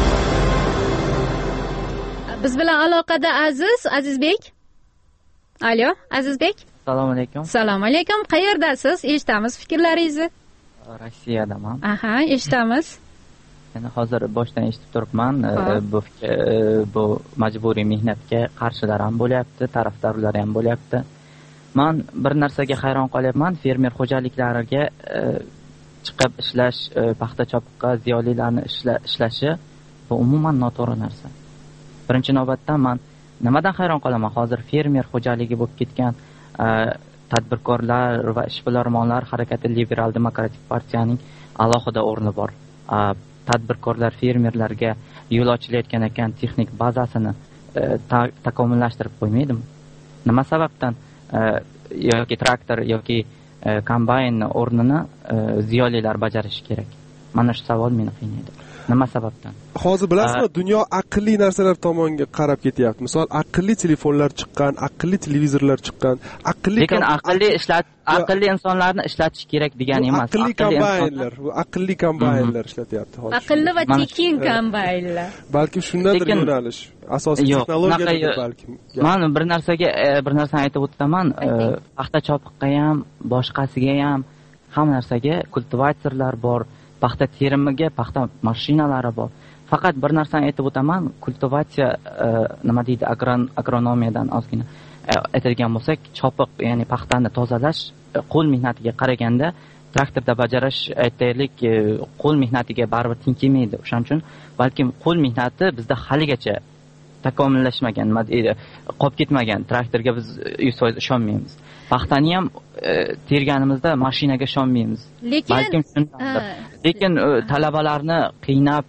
Biz bilan aloqada Aziz, Azizbek. Alo, Azizbek. Assalomu alaykum. Assalomu alaykum. Qayerdasiz? Eshitamiz fikrlaringizni. Rossiyadaman. Aha, eshitamiz. Yani hozir boshdan eshitib turibman, bu bu majburiy mehnatga qarshilar ham bo'lyapti, tarafdorlar ham bo'lyapti. Men bir narsaga hayron qolyapman, fermer xo'jaliklariga chiqib ishlash, paxta chopiqqa ziyolilarni ishlashi bu umuman noto'g'ri narsa. Birinchi navbatda men nimadan hayron qolaman? Hozir fermer xo'jaligi bo'lib ketgan tadbirkorlar va ishbilarmonlar harakati Liberal demokratik partiyaning alohida o'rni bor. Tadbirkorlar fermerlarga yo'l ochilayotgan ekan texnik bazasini takomillashtirib qo'ymaydimi? Nima sababdan yoki traktor yoki kombayn o'rnini ziyolilar bajarishi kerak? Mana shu savol meni qiynaydi. Nima sababdan? Hozir bilasizmi, dunyo aqlli narsalar tomonga qarab ketyapti. Misol, aqlli telefonlar chiqqan, aqlli televizorlar chiqqan, aqlli lekin aqlli ishlat aqlli insonlarni ishlatish kerak degani emas. Aqlli kombaynlar, bu aqlli kombaynlar ishlatyapti hozir. Aqlli va tekin kombaynlar. Balki shundandir yo'nalish. Asosiy texnologiyadir balki. Men bir narsaga bir narsani aytib o'taman, paxta chopiqqa ham, boshqasiga ham hamma narsaga kultivatorlar bor. Paxta terimiga paxta mashinalari bor. Faqat bir narsani aytib o'taman, kultivatsiya nima deydi, agronomiyadan ozgina aytadigan bo'lsak, chopiq, ya'ni paxtani tozalash qo'l mehnatiga qaraganda traktorda bajarish aytaylik qo'l mehnatiga baribir teng kelmaydi. O'shaning uchun balkim qo'l mehnati bizda haligacha takomillashmagan, nima deydi, qolib ketmagan. Traktorga biz yuz foiz ishonmaymiz. Paxtani ham terganimizda mashinaga ishonmaymiz. Balkim shundandir. Lekin talabalarni qiynab,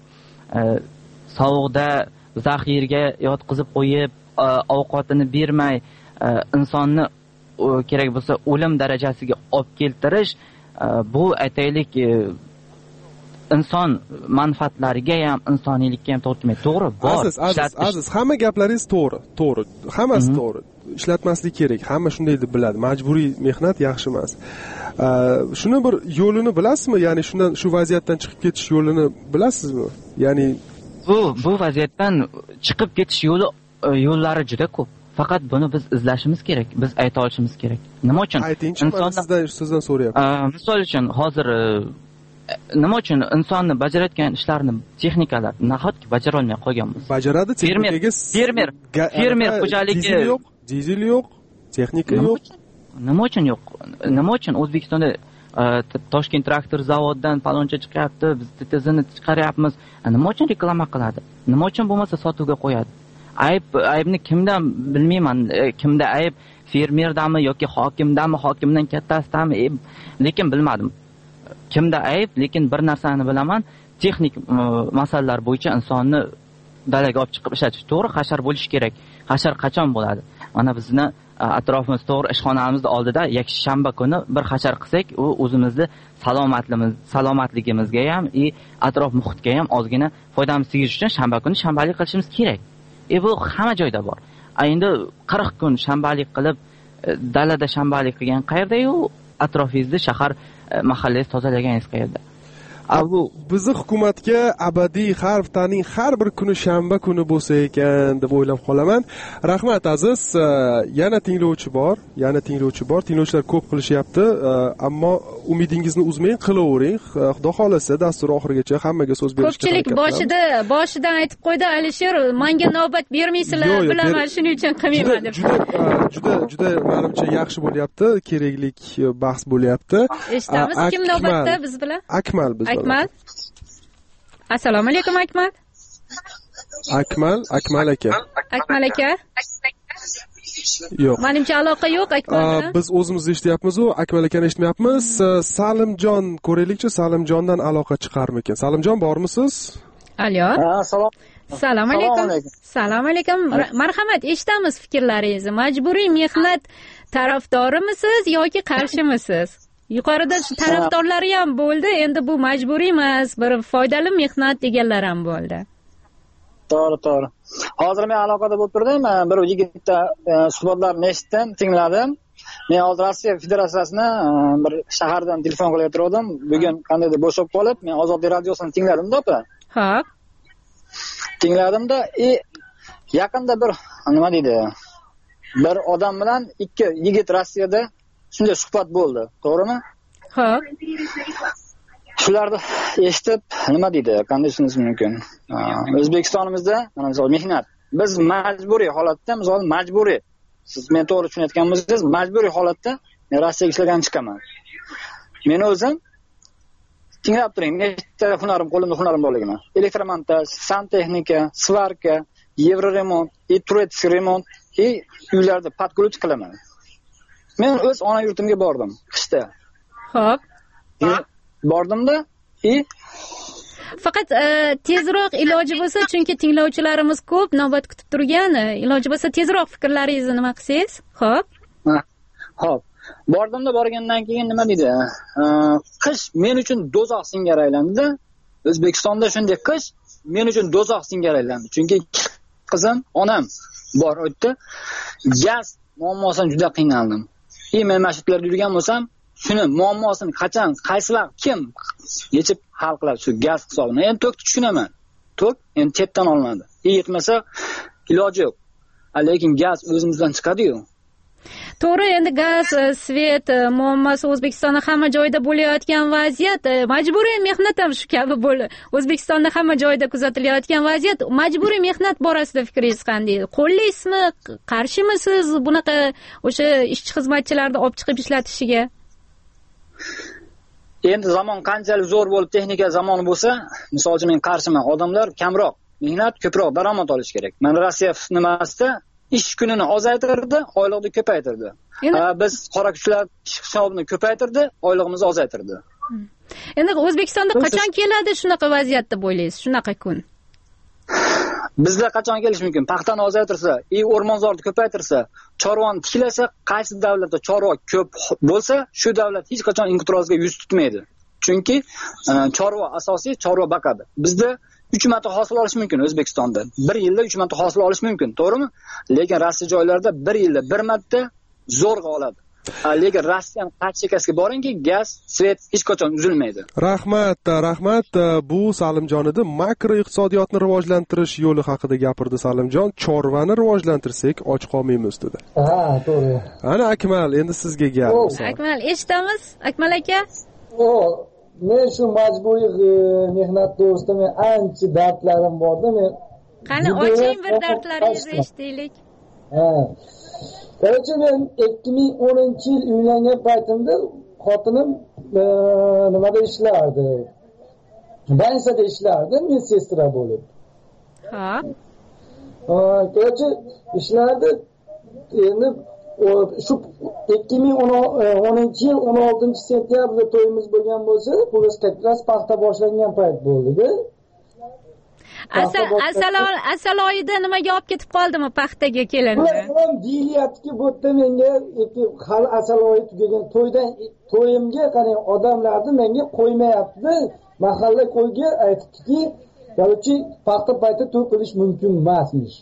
sovuqda zaxirga yotqizib qo'yib, ovqatini bermay, insonni kerak bo'lsa o'lim darajasiga olib keltirish, bu aytaylik inson manfaatlariga ham, insoniylikka ham to'g'ri kelmaydi. To'g'ri, bor. Aziz, aziz, aziz, hamma gaplaringiz to'g'ri, to'g'ri. Hammasi to'g'ri. Ishlatmaslik kerak. Hamma shunday deb biladi. Majburiy mehnat yaxshi emas. Shuni bir yo'lini bilasizmi? Ya'ni shundan shu vaziyatdan chiqib ketish yo'lini bilasizmi? Ya'ni bu bu vaziyatdan chiqib ketish yo'li yo'llari juda ko'p. Faqat buni biz izlashimiz kerak, biz ayta olishimiz kerak. Nima uchun? Insonlar sizdan sizdan so'rayapman. Misol uchun hozir nima uchun insonni bajarayotgan ishlarni texnikalar nahotki bajara olmay qolgan bo'lsa? Bajaradi, texnikaga fermer fermer xo'jaligi yo'q, dizel yo'q, texnika yo'q. Nima uchun yo'q? Nima uchun O'zbekistonda Toshkent traktor zavodidan paloncha chiqyapti, biz tezini chiqaryapmiz. Nima uchun reklama qiladi? Nima uchun bo'lmasa sotuvga qo'yadi? Ayb aybni kimdan bilmayman, kimda ayb, fermerdami yoki hokimdami, hokimdan kattasidami, lekin bilmadim. Kimda ayb, lekin bir narsani bilaman, texnik masalalar bo'yicha insonni dalaga olib chiqib ishlatish. To'g'ri, hashar bo'lish kerak. Hashar qachon bo'ladi? Mana bizni atrofimiz, to'g'ri, ishxonamizning oldida yakshanba kuni bir hashar qilsak, u o'zimizni salomatligimiz, salomatligimizga ham, i atrof muhitga ham ozgina foydamiz tegish uchun shanba kuni shanbalik qilishimiz kerak. E bu hamma joyda bor. Endi qirq kun shanbalik qilib, dalada shanbalik qilgan qayerda-yu, atrofingizda shahar mahallangiz tozalagansiz qayerda. Bu bizni hukumatga abadiy harftaning har bir kuni shanba kuni bo'lsa ekan deb o'ylab qolaman. Rahmat aziz, yana tinglovchi bor, yana tinglovchi bor. Tinglovchilar ko'p qilishyapti, ammo umidingizni uzmang, qilavering. Xudo xolasa dastur oxirigacha hammaga so'z berishga ko'pchilik boshida boshidan aytib qo'ydi Alisher, menga navbat bermaysizlar, bilaman, shuning uchun qilmayman deb. Juda juda juda menimcha yaxshi bo'lyapti, keraklik bahs bo'lyapti. Eshitamiz, kim navbatda biz bilan? Akmal biz Akmal. Assalomu alaykum Akmal. Akmal, Akmal aka. Akmal aka. Yo'q. Menimcha aloqa yo'q Akmal bilan. Biz o'zimiz eshityapmiz, u Akmal akani eshitmayapmiz. Salimjon ko'raylikchi, Salimjondan aloqa chiqarmikan? Salimjon bormisiz? Alo. Salom. Assalomu alaykum. Assalomu alaykum. Marhamat, eshitamiz fikrlaringizni. Majburiy mehnat tarafdorimisiz yoki qarshimisiz? Yuqorida tarafdorlari ham bo'ldi, endi bu majburiy emas, bir foydali mehnat deganlar ham bo'ldi. To'g'ri, to'g'ri. Hozir men aloqada bo'lib turdim, bir yigitda suhbatlarni eshitdim, tingladim. Men hozir Rossiya Federatsiyasining bir shahardan telefon qilayotgandim. Bugun qandaydir bo'shab qolib, men Ozodlik radiosini tingladim-da, opa. Ha. Tingladim-da, e yaqinda bir nima deydi? Bir odam bilan ikki yigit Rossiyada shunday suhbat bo'ldi, to'g'rimi? Ha. Shularni eshitib, nima deydi, qanday tushunish mumkin? O'zbekistonimizda, mana misol mehnat, biz majburiy holatda, misol majburiy, siz men to'g'ri tushunayotgan bo'lsangiz, majburiy holatda men Rossiyaga ishlagan chiqaman. Men o'zim tinglab turing, nechta hunarim, qo'limda hunarim borligini. Elektromontaj, santexnika, svarka, Yevroremont, и turetskiy remont, и uylarda podgruch qilaman. Men o'z ona yurtimga bordim, qishda. Xo'p. Bordim-da, и faqat tezroq iloji bo'lsa, chunki tinglovchilarimiz ko'p, navbat kutib turgan, iloji bo'lsa tezroq fikrlaringizni nima qilsangiz? Xo'p. Xo'p. Bordim-da, borgandan keyin nima deydi? Qish men uchun do'zax singari aylandi-da. O'zbekistonda shunday qish men uchun do'zax singari aylandi. Chunki qizim, onam bor o'tdi. Gaz muammosidan juda qiynaldim. И men masjidlarda yurgan bo'lsam, shuni muammosini qachon, qaysi vaqt kim yechib hal qiladi shu gaz hisobini? Endi tokni tushunaman. Tok endi chetdan olinadi. E yetmasa iloji yo'q. Lekin gaz o'zimizdan chiqadi-yu. To'g'ri, endi gaz, svet muammosi O'zbekistonda hamma joyda bo'layotgan vaziyat, majburiy mehnat ham shu kabi bo'ldi. O'zbekistonda hamma joyda kuzatilayotgan vaziyat, majburiy mehnat borasida fikringiz qanday? Qo'llaysizmi, qarshimisiz bunaqa o'sha ishchi xizmatchilarni olib chiqib ishlatishiga? Endi zamon qanchalik zo'r bo'lib, texnika zamoni bo'lsa, misol uchun men qarshiman. Odamlar kamroq mehnat, ko'proq daromad olish kerak. Mana Rossiya nimasida ish kunini ozaytirdi, oylikni ko'paytirdi. Biz qora kuchlar ish hisobini ko'paytirdi, oyligimizni ozaytirdi. Endi O'zbekistonda qachon keladi shunaqa vaziyatda bo'ylaysiz, shunaqa kun? Bizda qachon kelish mumkin? Paxtani ozaytirsa, и o'rmonzorni ko'paytirsa, chorvani tiklasa, qaysi davlatda chorva ko'p bo'lsa, shu davlat hech qachon inqirozga yuz tutmaydi. Chunki chorva asosiy, chorva baqadi. Bizda uch marta hosil olish mumkin O'zbekistonda. bir yilda uch marta hosil olish mumkin, to'g'rimi? Lekin Rossiya joylarida bir yilda bir marta zo'rg'a oladi. Lekin Rossiyaning qarshi chekkasiga boringki, gaz, svet hech qachon uzilmaydi. Rahmat, rahmat. Bu Salimjon edi. Makro iqtisodiyotni rivojlantirish yo'li haqida gapirdi Salimjon. Chorvani rivojlantirsak och qolmaymiz dedi. Ha, to'g'ri. Ana Akmal, endi sizga gap. Akmal, eshitamiz, Akmal aka? O, men shu majburiy mehnat to'g'risida men ancha dardlarim borda, men qani oching bir dardlaringizni eshitaylik. Ha. Qarchi, men ikki ming o'ninchi yil uylangan paytimda xotinim nimada ishlardi? Bansada ishlardi, medsestra bo'lib. Ha. Qarchi, ishlardi. Endi shu ikki ming o'ninchi yil o'n oltinchi sentyabrda to'yimiz bo'lgan bo'lsa, bu как paxta boshlangan payt bo'ldi-da. Asal asal asal oyida nimaga olib ketib qoldimi paxtaga kelinni? Ham deyilyaptiki, bu yerda menga hali asal oyi tugagan to'ydan to'yimga qarang, odamlarni menga qo'ymayapti. Mahalla qo'yga aytdiki, yoki paxta payti to'y qilish mumkin emasmish.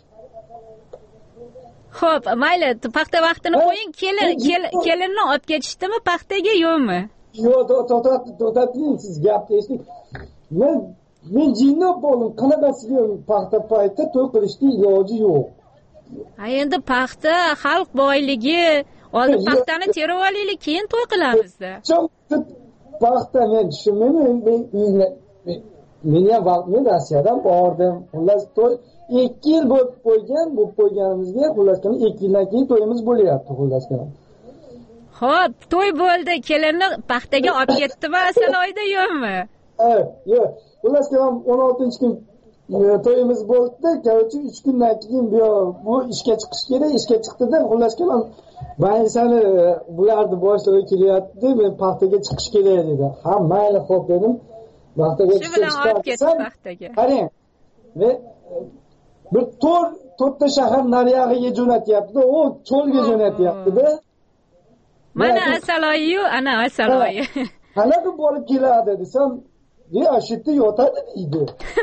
Xo'p, mayli, paxta vaqtini qo'ying, kelin kelinni olib ketishdimi paxtaga yo'qmi? yo'q to'xtating siz gapni eshiting. Men men jinni bo'ldim, qanaqasiga paxta paytda to'y qilishning iloji yo'q. Ha endi paxta xalq boyligi, oldin paxtani terib olaylik, keyin to'y qilamizda. Paxta men tushunmayman, men uyga men ham vaqt men Rossiyadan bordim. Xullas to'y ikki yil bo'lib qo'ygan, bu qo'yganimizga xullas ikki yildan keyin to'yimiz bo'lyapti xullas. Xo'p, to'y bo'ldi, kelinni paxtaga olib ketdimi Asaloyda yo'qmi? Ha, yo'q. Xullas o'n oltinchi kun to'yimiz bo'ldi, короче uch kundan keyin bu ishga chiqish kerak, ishga chiqdi-da, xullas kelam Maysani bularni boshlari kelyapti, men paxtaga chiqish kerak dedi. Ha, mayli, xo'p dedim. Paxtaga chiqsam, qarang. Men bir to'r to'rtta shahar nariyog'iga jo'natyapti, u cho'lga jo'natyapti-da. Mana Asaloyi-yu, ana Asaloyi. Qanaqa borib keladi desam, "Ye, ashitda yotadi" deydi.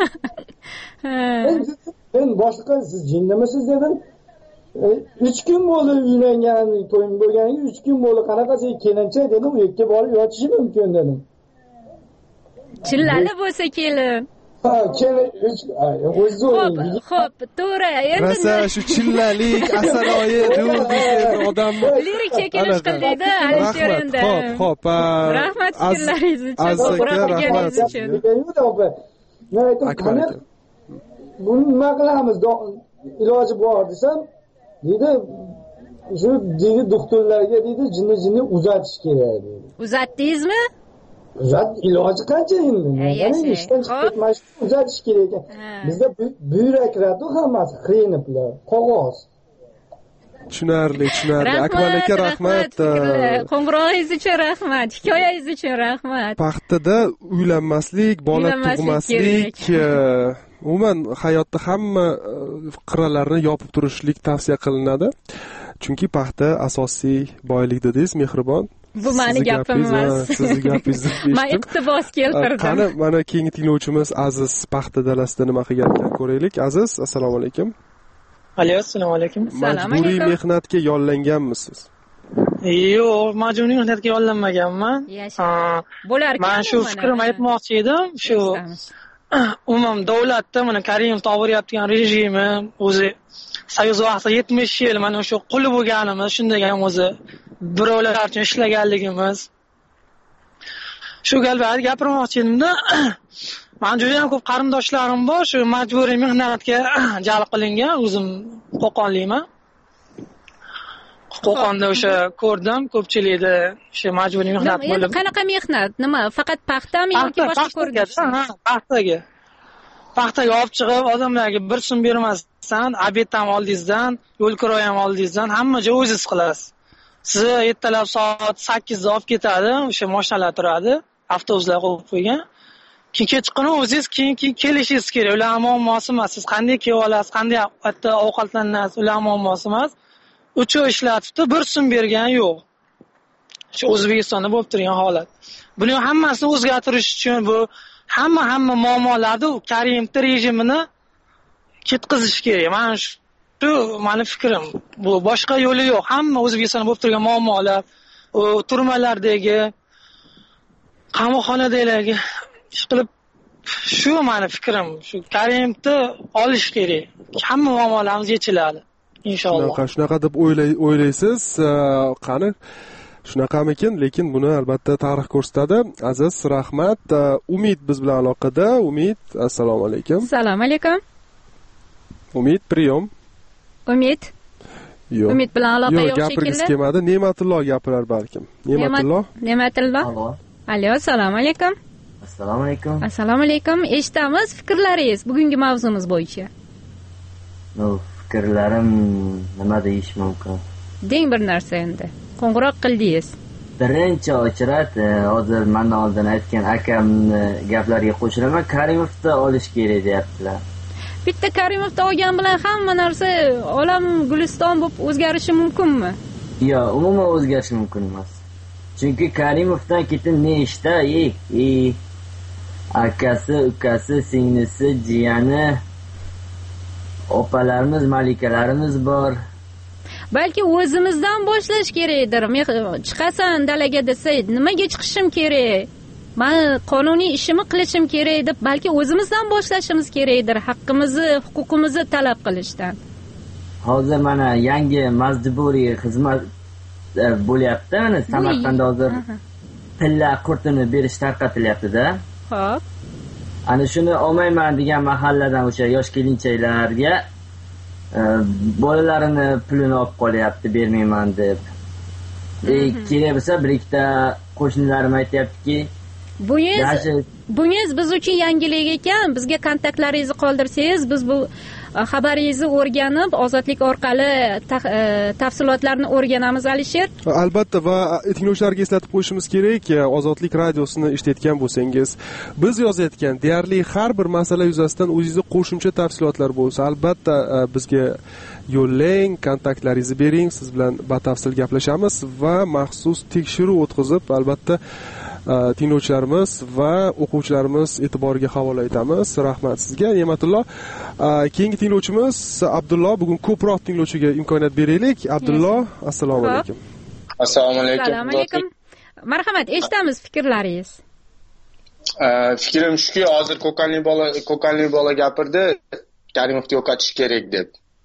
Men boshqa siz jinnimisiz dedim. uch kun bo'ldi uylangan, to'yim bo'lganiga uch kun bo'ldi. Qanaqasi kelincha dedim, u yerga borib yotishi mumkin dedim. Chillali bo'lsa kelin. Ha, kelin o'zi o'ylaydi. Xo'p, to'g'ri. Endi rosa shu chillalik, Asaloyi, dur deb odam lirik chekinish qildida Alisher endi. Xo'p, xo'p. Rahmat fikrlaringiz uchun, rahmat uchun. Men aytdim, qani buni nima qilamiz? Iloji bor desam, dedi, shu dedi doktorlarga dedi, jinni jinni uzatish kerak dedi. Uzatdingizmi? Uzat iloji qancha endi? Ya'ni ishdan chiqib ketmash uzatish kerak ekan. Bizda buyraklardu hammasi xriniblar, qog'oz. Tushunarli, tushunarli. Akmal aka, rahmat. Qo'ng'irog'ingiz uchun rahmat, hikoyangiz uchun rahmat. Paxtada uylanmaslik, bola tug'maslik, umuman hayotda hamma qirralarni yopib turishlik tavsiya qilinadi. Chunki paxta asosiy boylik dedingiz, Mehribon. Bu meni gapim emas. Sizning gapingizni eshitdim. Men iqtibos keltirdim. Qani, mana keyingi tinglovchimiz Aziz paxta dalasida nima qilgan ekan ko'raylik. Aziz, assalomu alaykum. Alo, assalomu alaykum. Majburiy mehnatga yollanganmisiz? Yo'q, majburiy mehnatga yollanmaganman. Bo'lar ekan. Men shu fikrimni aytmoqchi edim. Shu umuman davlatda mana Karimov to'g'riyotgan rejimi o'zi Soyuz vaqtida yetmish yil mana shu quli bo'lganimiz, shunday ham o'zi birovlar uchun ishlaganligimiz. Shu galbada gapirmoqchi edimda, men juda ham ko'p qarindoshlarim bor, shu majburiy mehnatga jalb qilingan, o'zim Qo'qonliman. Qo'qonda o'sha ko'rdim, ko'pchilikda o'sha majburiy mehnat bo'lib. Qanaqa mehnat? Nima? Faqat paxtami yoki boshqa ko'rdingiz? Ha, paxtaga. Paxtaga olib chiqib, odamlarga bir so'm bermasdan, obed ham oldingizdan, yo'l kiroy ham oldingizdan, hamma joy o'zingiz qilasiz. Sizni ertalab soat sakkizda olib ketadi, o'sha mashinalar turadi, avtobuslar qo'yib qo'ygan. Keyin kechqurun o'zingiz keyin keyin kelishingiz kerak. Ular muammosi emas. Siz qanday kiyib olasiz, qanday hatto ovqatlanasiz, ular muammosi emas. uch oy ishlatibdi, bir so'm bergan yo'q. Shu O'zbekistonda bo'lib turgan holat. Buni hammasini o'zgartirish uchun bu hamma hamma muammolarni Karimov rejimini ketkazish kerak. Men shu meni fikrim. Bu boshqa yo'li yo'q. Hamma O'zbekistonda bo'lib turgan muammolar, u turmalardagi, qamoqxonadagi ish qilib shu meni fikrim. Shu Karimovni olish kerak. Hamma muammolarimiz yechiladi. Inshaalloh. Shunaqa, shunaqa deb o'ylay o'ylaysiz. Qani shunaqamikin, lekin buni albatta tarix ko'rsatadi. Aziz, rahmat. Umid biz bilan aloqada. Umid, assalomu alaykum. Assalomu alaykum. Umid, priyom. Umid. Yo'q. Umid bilan aloqa yo'q shekilli. Yo'q, gapirgisi kelmadi. Ne'matulloh gapirar balkim. Ne'matulloh. Ne'matulloh. Alo. Alo, assalomu alaykum. Assalomu alaykum. Assalomu alaykum. Eshitamiz fikrlaringiz bugungi mavzumiz bo'yicha. No, fikrlarim nima deyish mumkin? Deng bir narsa endi. Qo'ng'iroq qildingiz. Birinchi ochrat, hozir mana oldin aytgan akamni gaplariga qo'shilaman, Karimovni olish kerak deyaptilar. Bitta Karimovni olgan bilan hamma narsa olam guliston bo'lib o'zgarishi mumkinmi? Yo'q, umuman o'zgarishi mumkin emas. Chunki Karimovdan ketin ne ishda, ey, ey, akasi, ukasi, singlisi, jiyani, opalarimiz, malikalarimiz bor. balki o'zimizdan boshlash kerakdir. Chiqasan dalaga desa, nimaga chiqishim kerak? Men qonuniy ishimni qilishim kerak deb balki o'zimizdan boshlashimiz kerakdir, haqqimizni, huquqimizni talab qilishdan. Hozir mana yangi majburiy xizmat bo'lyapti, mana Samarqandda hozir tilla qurtini berish tarqatilyapti-da. Xo'p. Ana shuni olmayman degan mahalladan o'sha yosh kelinchaklarga bolalarini pulini olib qolyapti, bermayman deb. E, kerak bo'lsa bir ikkita qo'shnilarim aytayaptiki, Bungiz, bungiz biz uchun yangilik ekan, bizga kontaktlaringizni qoldirsangiz, biz bu xabaringizni o'rganib, ozodlik orqali tafsilotlarni o'rganamiz, Alisher. Albatta, va tinglovchilarga eslatib qo'yishimiz kerak, ozodlik radiosini eshitayotgan bo'lsangiz, biz yozayotgan deyarli har bir masala yuzasidan o'zingizga qo'shimcha tafsilotlar bo'lsa, albatta bizga yo'llang, kontaktlaringizni bering, siz bilan batafsil gaplashamiz va maxsus tekshiruv o'tkazib, albatta tinglovchilarimiz va o'quvchilarimiz e'tiboriga havola etamiz. Rahmat sizga, Ne'matullo. Keyingi tinglovchimiz Abdullo. Bugun ko'proq tinglovchiga imkoniyat beraylik. Abdullo, assalomu alaykum. Assalomu alaykum. Assalomu alaykum. Marhamat, eshitamiz fikrlaringiz. Fikrim shuki, hozir ko'kanli bola, ko'kanli bola gapirdi, Karimovni yo'qotish kerak deb.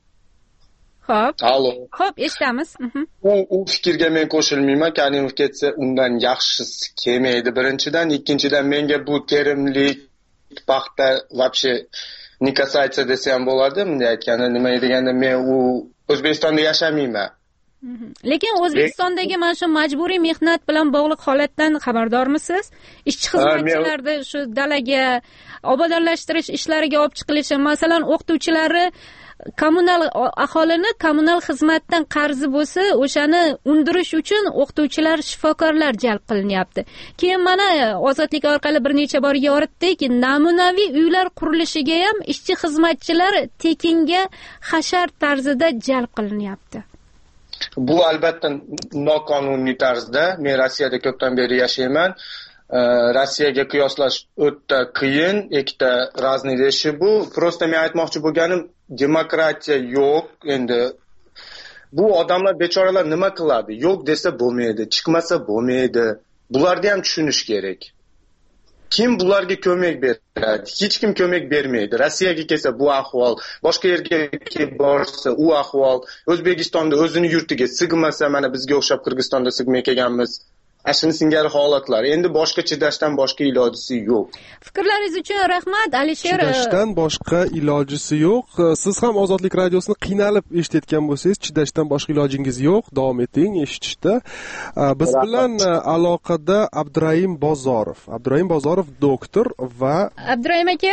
Xo'p. Allo. Xo'p, eshitamiz. U u fikrga men qo'shilmayman. Karimov ketsa, undan yaxshisi kelmaydi birinchidan, ikkinchidan menga bu terimlik paxta вообще не касается desa ham bo'ladi. Bunday aytganda, nima deganda men u O'zbekistonda yashamayman. Lekin O'zbekistondagi mana shu majburiy mehnat bilan bog'liq holatdan xabardormisiz? Ishchi xizmatchilarni shu dalaga obodonlashtirish ishlariga olib chiqilishi, masalan, o'qituvchilari kommunal aholini kommunal xizmatdan qarzi bo'lsa, o'shani undirish uchun o'qituvchilar, shifokorlar jalb qilinyapti. Keyin mana ozodlik orqali bir necha bor yoritdik, namunaviy uylar qurilishiga ham ishchi xizmatchilar tekinga hashar tarzida jalb qilinyapti. Bu albatta noqonuniy tarzda. Men Rossiyada ko'pdan beri yashayman. Rossiyaga qiyoslash o'ta qiyin, ikkita razniy ishi bu. Prosta men aytmoqchi bo'lganim, demokratiya yo'q. Endi bu odamlar bechoralar nima qiladi? Yo'q desa bo'lmaydi, chiqmasa bo'lmaydi. Bularni ham tushunish kerak. Kim bularga ko'mak beradi? Hech kim ko'mak bermaydi. Rossiyaga kelsa bu ahvol, boshqa yerga borsa u ahvol, O'zbekistonda o'zini yurtiga sig'masa, mana bizga o'xshab Qirg'izistonda sig'may kelganmiz. Ashuni singari holatlar. Endi boshqa chidashdan boshqa ilojisi yo'q. Fikrlaringiz uchun rahmat, Alisher. Chidashdan boshqa ilojisi yo'q. Siz ham Ozodlik radiosini qiynalib eshitayotgan bo'lsangiz, chidashdan boshqa ilojingiz yo'q. Davom eting eshitishda. Biz bilan aloqada Abdurahim Bozorov. Abdurahim Bozorov doktor va Abdurahim aka?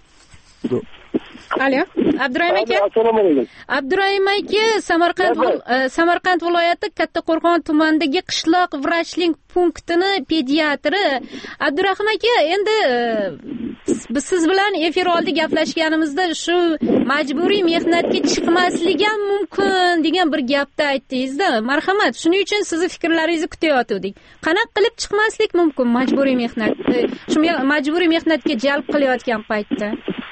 Alo, Abdurahim aka. Assalomu alaykum. Abdurahim aka, Samarqand Samarqand viloyati Kattaqo'rg'on tumanidagi qishloq vrachlik punktining pediatri. Abdurahim aka, endi biz siz bilan efir oldi gaplashganimizda shu majburiy mehnatga chiqmaslik ham mumkin degan bir gapni aytdingiz-da. Marhamat, shuning uchun sizni fikrlaringizni kutayotgandik. Qanaqa qilib chiqmaslik mumkin majburiy mehnat? Shu majburiy mehnatga jalb qilayotgan paytda?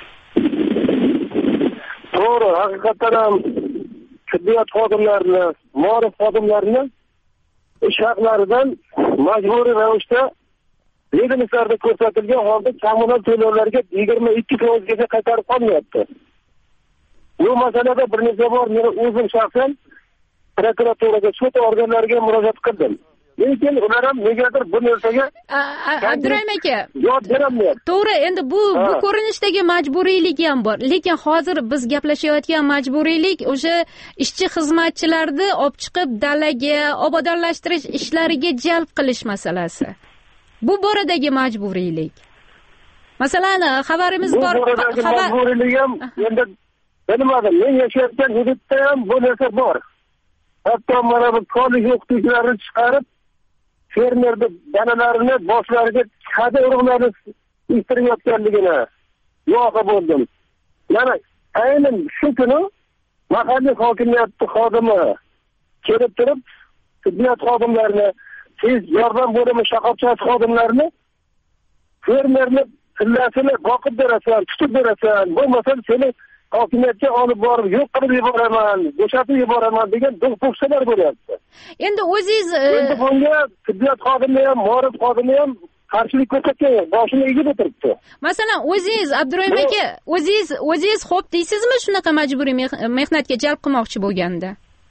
To'g'ri, haqiqatan ham tibbiyot xodimlarini, ma'rif xodimlarini ish haqlaridan majburiy ravishda leginislarda ko'rsatilgan holda kommunal to'lovlarga yigirma ikki foizgacha qaytarib qolmayapti. Bu masalada bir necha bor men o'zim shaxsan prokuraturaga, sud organlariga murojaat qildim. Lekin ular ham negadir bu narsaga Abdurahim aka javob berolmayapti. To'g'ri, endi bu bu ko'rinishdagi majburiylik ham bor. Lekin hozir biz gaplashayotgan majburiylik o'sha ishchi xizmatchilarni olib chiqib dalaga, obodonlashtirish ishlariga jalb qilish masalasi. Bu boradagi majburiylik. Masalan, xabarimiz bor. Xabar majburiylik ham endi bilmadim. Men yashayotgan hududda ham bu narsa bor. Hatto mana bu kollej o'qituvchilarini chiqarib fermerni danalarini boshlariga hada urug'larni istirayotganligini guvohi bo'ldim. Yana aynan shu kuni mahalliy hokimiyat xodimi kelib turib, tibbiyot xodimlarini, tez yordam bo'limi shaxobchasi xodimlarini fermerni tillasini boqib berasan, tutib berasan, bo'lmasa seni hokimiyatga olib borib yo'q qilib yuboraman, bo'shatib yuboraman degan do'q-po'ksalar bo'lyapti. Endi o'zingiz endi bunga tibbiyot xodimi ham, morib xodimi ham qarshilik ko'rsatgan, boshini egib o'tiribdi. Masalan, o'zingiz Abdurahim aka, o'zingiz o'zingiz xo'p deysizmi shunaqa majburiy mehnatga jalb qilmoqchi bo'lganda?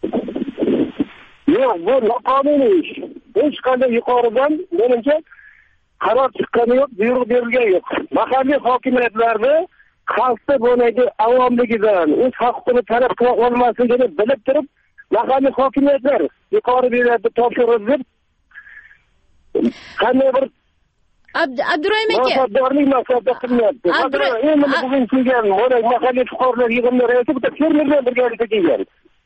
Yo'q, bu noqonuniy ish. Hech qanday yuqoridan menimcha qaror chiqqani yo'q, buyruq berilgani yo'q. Mahalliy hokimiyatlarni xalqda bo'lagi avomligidan o'z huquqini talab qila olmasligini bilib turib, mahalliy hokimiyatlar yuqori beradi topshiriq deb qanday bir Abdurahim aka manfaatdorlik maqsadida qilyapti. Endi bugun kelgan bo'lak mahalliy fuqarolar yig'ini raisi bitta fermerlar birgalikda kelgan.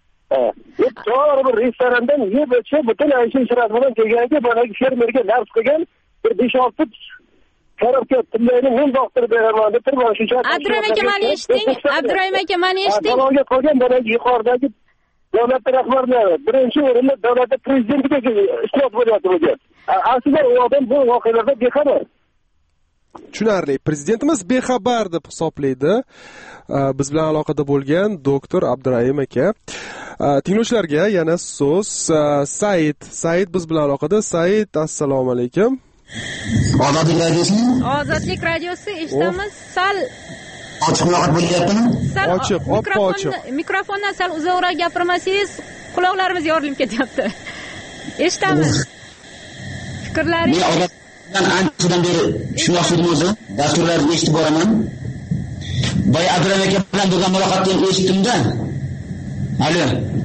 To'g'ri bir restorandan yeb ichib butun ayshi ishrat bilan kelganki, bo'lagi fermerga narx qilgan bir besh olti tarafga tillayni men doktorib beraman deb turib shuncha. Abdurahim aka meni eshiting, Abdurahim aka meni eshiting. Davlatga qolgan bo'lagi yuqoridagi davlat rahbarlari birinchi o'rinda davlat prezidentiga ishlab bo'lyapti bu gap. Aslida u odam bu voqealardan bexabar. Tushunarli. Prezidentimiz bexabar deb hisoblaydi. Biz bilan aloqada bo'lgan doktor Abdurahim aka. Tinglovchilarga yana so'z. Said, Said biz bilan aloqada. Said, assalomu alaykum. Ozodlik radiosi? Ozodlik radiosi eshitamiz. Sal ochiq muloqot bo'lyaptimi? Ochiq, oppo ochiq. Mikrofondan sal uzoqroq gapirmasangiz, quloqlarimiz yorilib ketyapti. Eshitamiz. Fikrlaringiz? Men anchadan beri shundoqchilik o'zi, dasturlarni eshitib boraman. Boya Abdurahim aka bilan bo'lgan muloqotni eshitdim-da. Alo.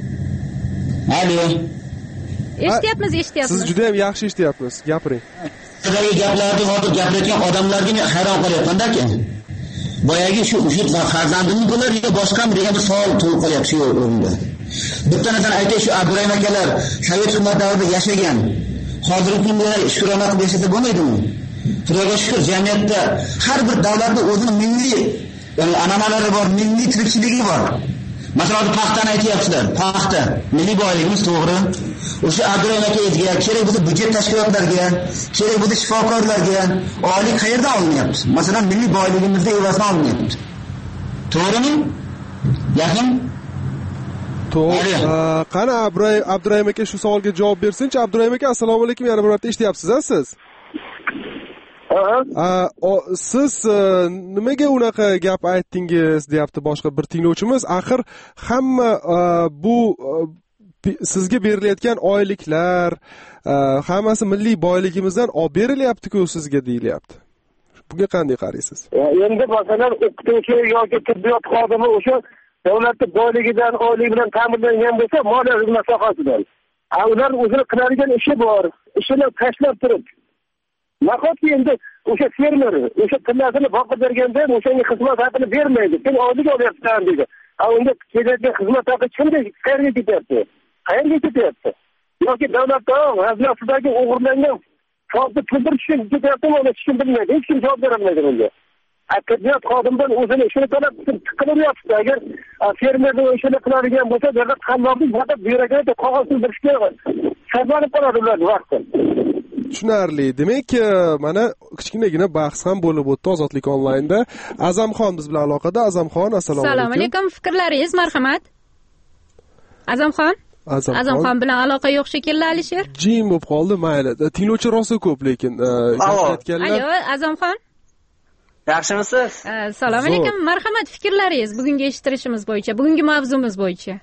Alo. Eshityapmiz, eshityapmiz. Siz juda ham yaxshi eshityapsiz. Gapiring. Sizlarga gaplarni hozir gapirayotgan odamlarga men hayron qolyapman-da. Boyagi shu shu farzandimni bo'lar yo boshqami degan bir savol tug'ilib qolyapti shu o'rinda. Bitta narsani aytay, shu Abdurahim akalar Sovet hukumat davrida yashagan. Hozirgi kunda shukrona qilib yashasa bo'lmaydimi? Xudoga shukr, jamiyatda har bir davlatda o'zining milliy, ya'ni an'analari bor, milliy tirikchiligi bor. Masalan, paxtani aytyapsizlar. Paxta milliy boyligimiz, to'g'ri. O'sha Abdurahim akaga kerak bo'lsa budjet tashkilotlariga, kerak bo'lsa shifokorlarga oylik qayerdan olinyapti? Masalan, milliy boyligimizda evazidan olinyapti. To'g'rimi? Yaqin to'g'ri. Qani Abdurahim aka shu savolga javob bersinchi. Abdurahim aka, assalomu alaykum. Yana bir marta eshityapsiz-a siz? Siz nimaga unaqa gap aytdingiz deyapti boshqa bir tinglovchimiz. Axir hamma bu sizga berilayotgan oyliklar hammasi milliy boyligimizdan olib berilyapti-ku sizga deyilyapti. Bunga qanday qaraysiz? Endi masalan o'qituvchi yoki tibbiyot xodimi o'sha davlatning boyligidan, oylik bilan ta'minlangan bo'lsa, moliya xizmat sohasidan. Ular o'zini qiladigan ishi bor. Ishini tashlab turib nahotki endi o'sha fermer o'sha tillasini boqib berganda o'shanga xizmat haqini bermaydi. Sen oylik olyapsan deydi. A unga kelayotgan xizmat haqi qanday qayerga ketyapti? Qayerga ketyapti? Yoki davlatdan xizmatidagi o'g'irlangan foyda puldir uchun ketyaptimi, uni hech kim bilmaydi. Hech kim javob berolmaydi bunga. Tibbiyot xodimidan o'zini ishini talab qilyapti. Agar fermerning ishini qiladigan bo'lsa, davlat qandoqlik faqat byurokratiya qog'ozni berishga sarflanib qoladi ular vaqti. Tushunarli. Demak, mana kichkinagina bahs ham bo'lib o'tdi Ozodlik onlaynda. Azamxon biz bilan aloqada. Azamxon, assalomu alaykum. Assalomu alaykum. Fikrlaringiz, marhamat. Azamxon? Azamxon. Azamxon bilan aloqa yo'q shekilli, Alisher. Jim bo'lib qoldi, mayli. Tinglovchi rosa ko'p, lekin aytganlar. Alo, Azamxon. Yaxshimisiz? Assalomu alaykum. Marhamat, fikrlaringiz bugungi eshittirishimiz bo'yicha, bugungi mavzumiz bo'yicha.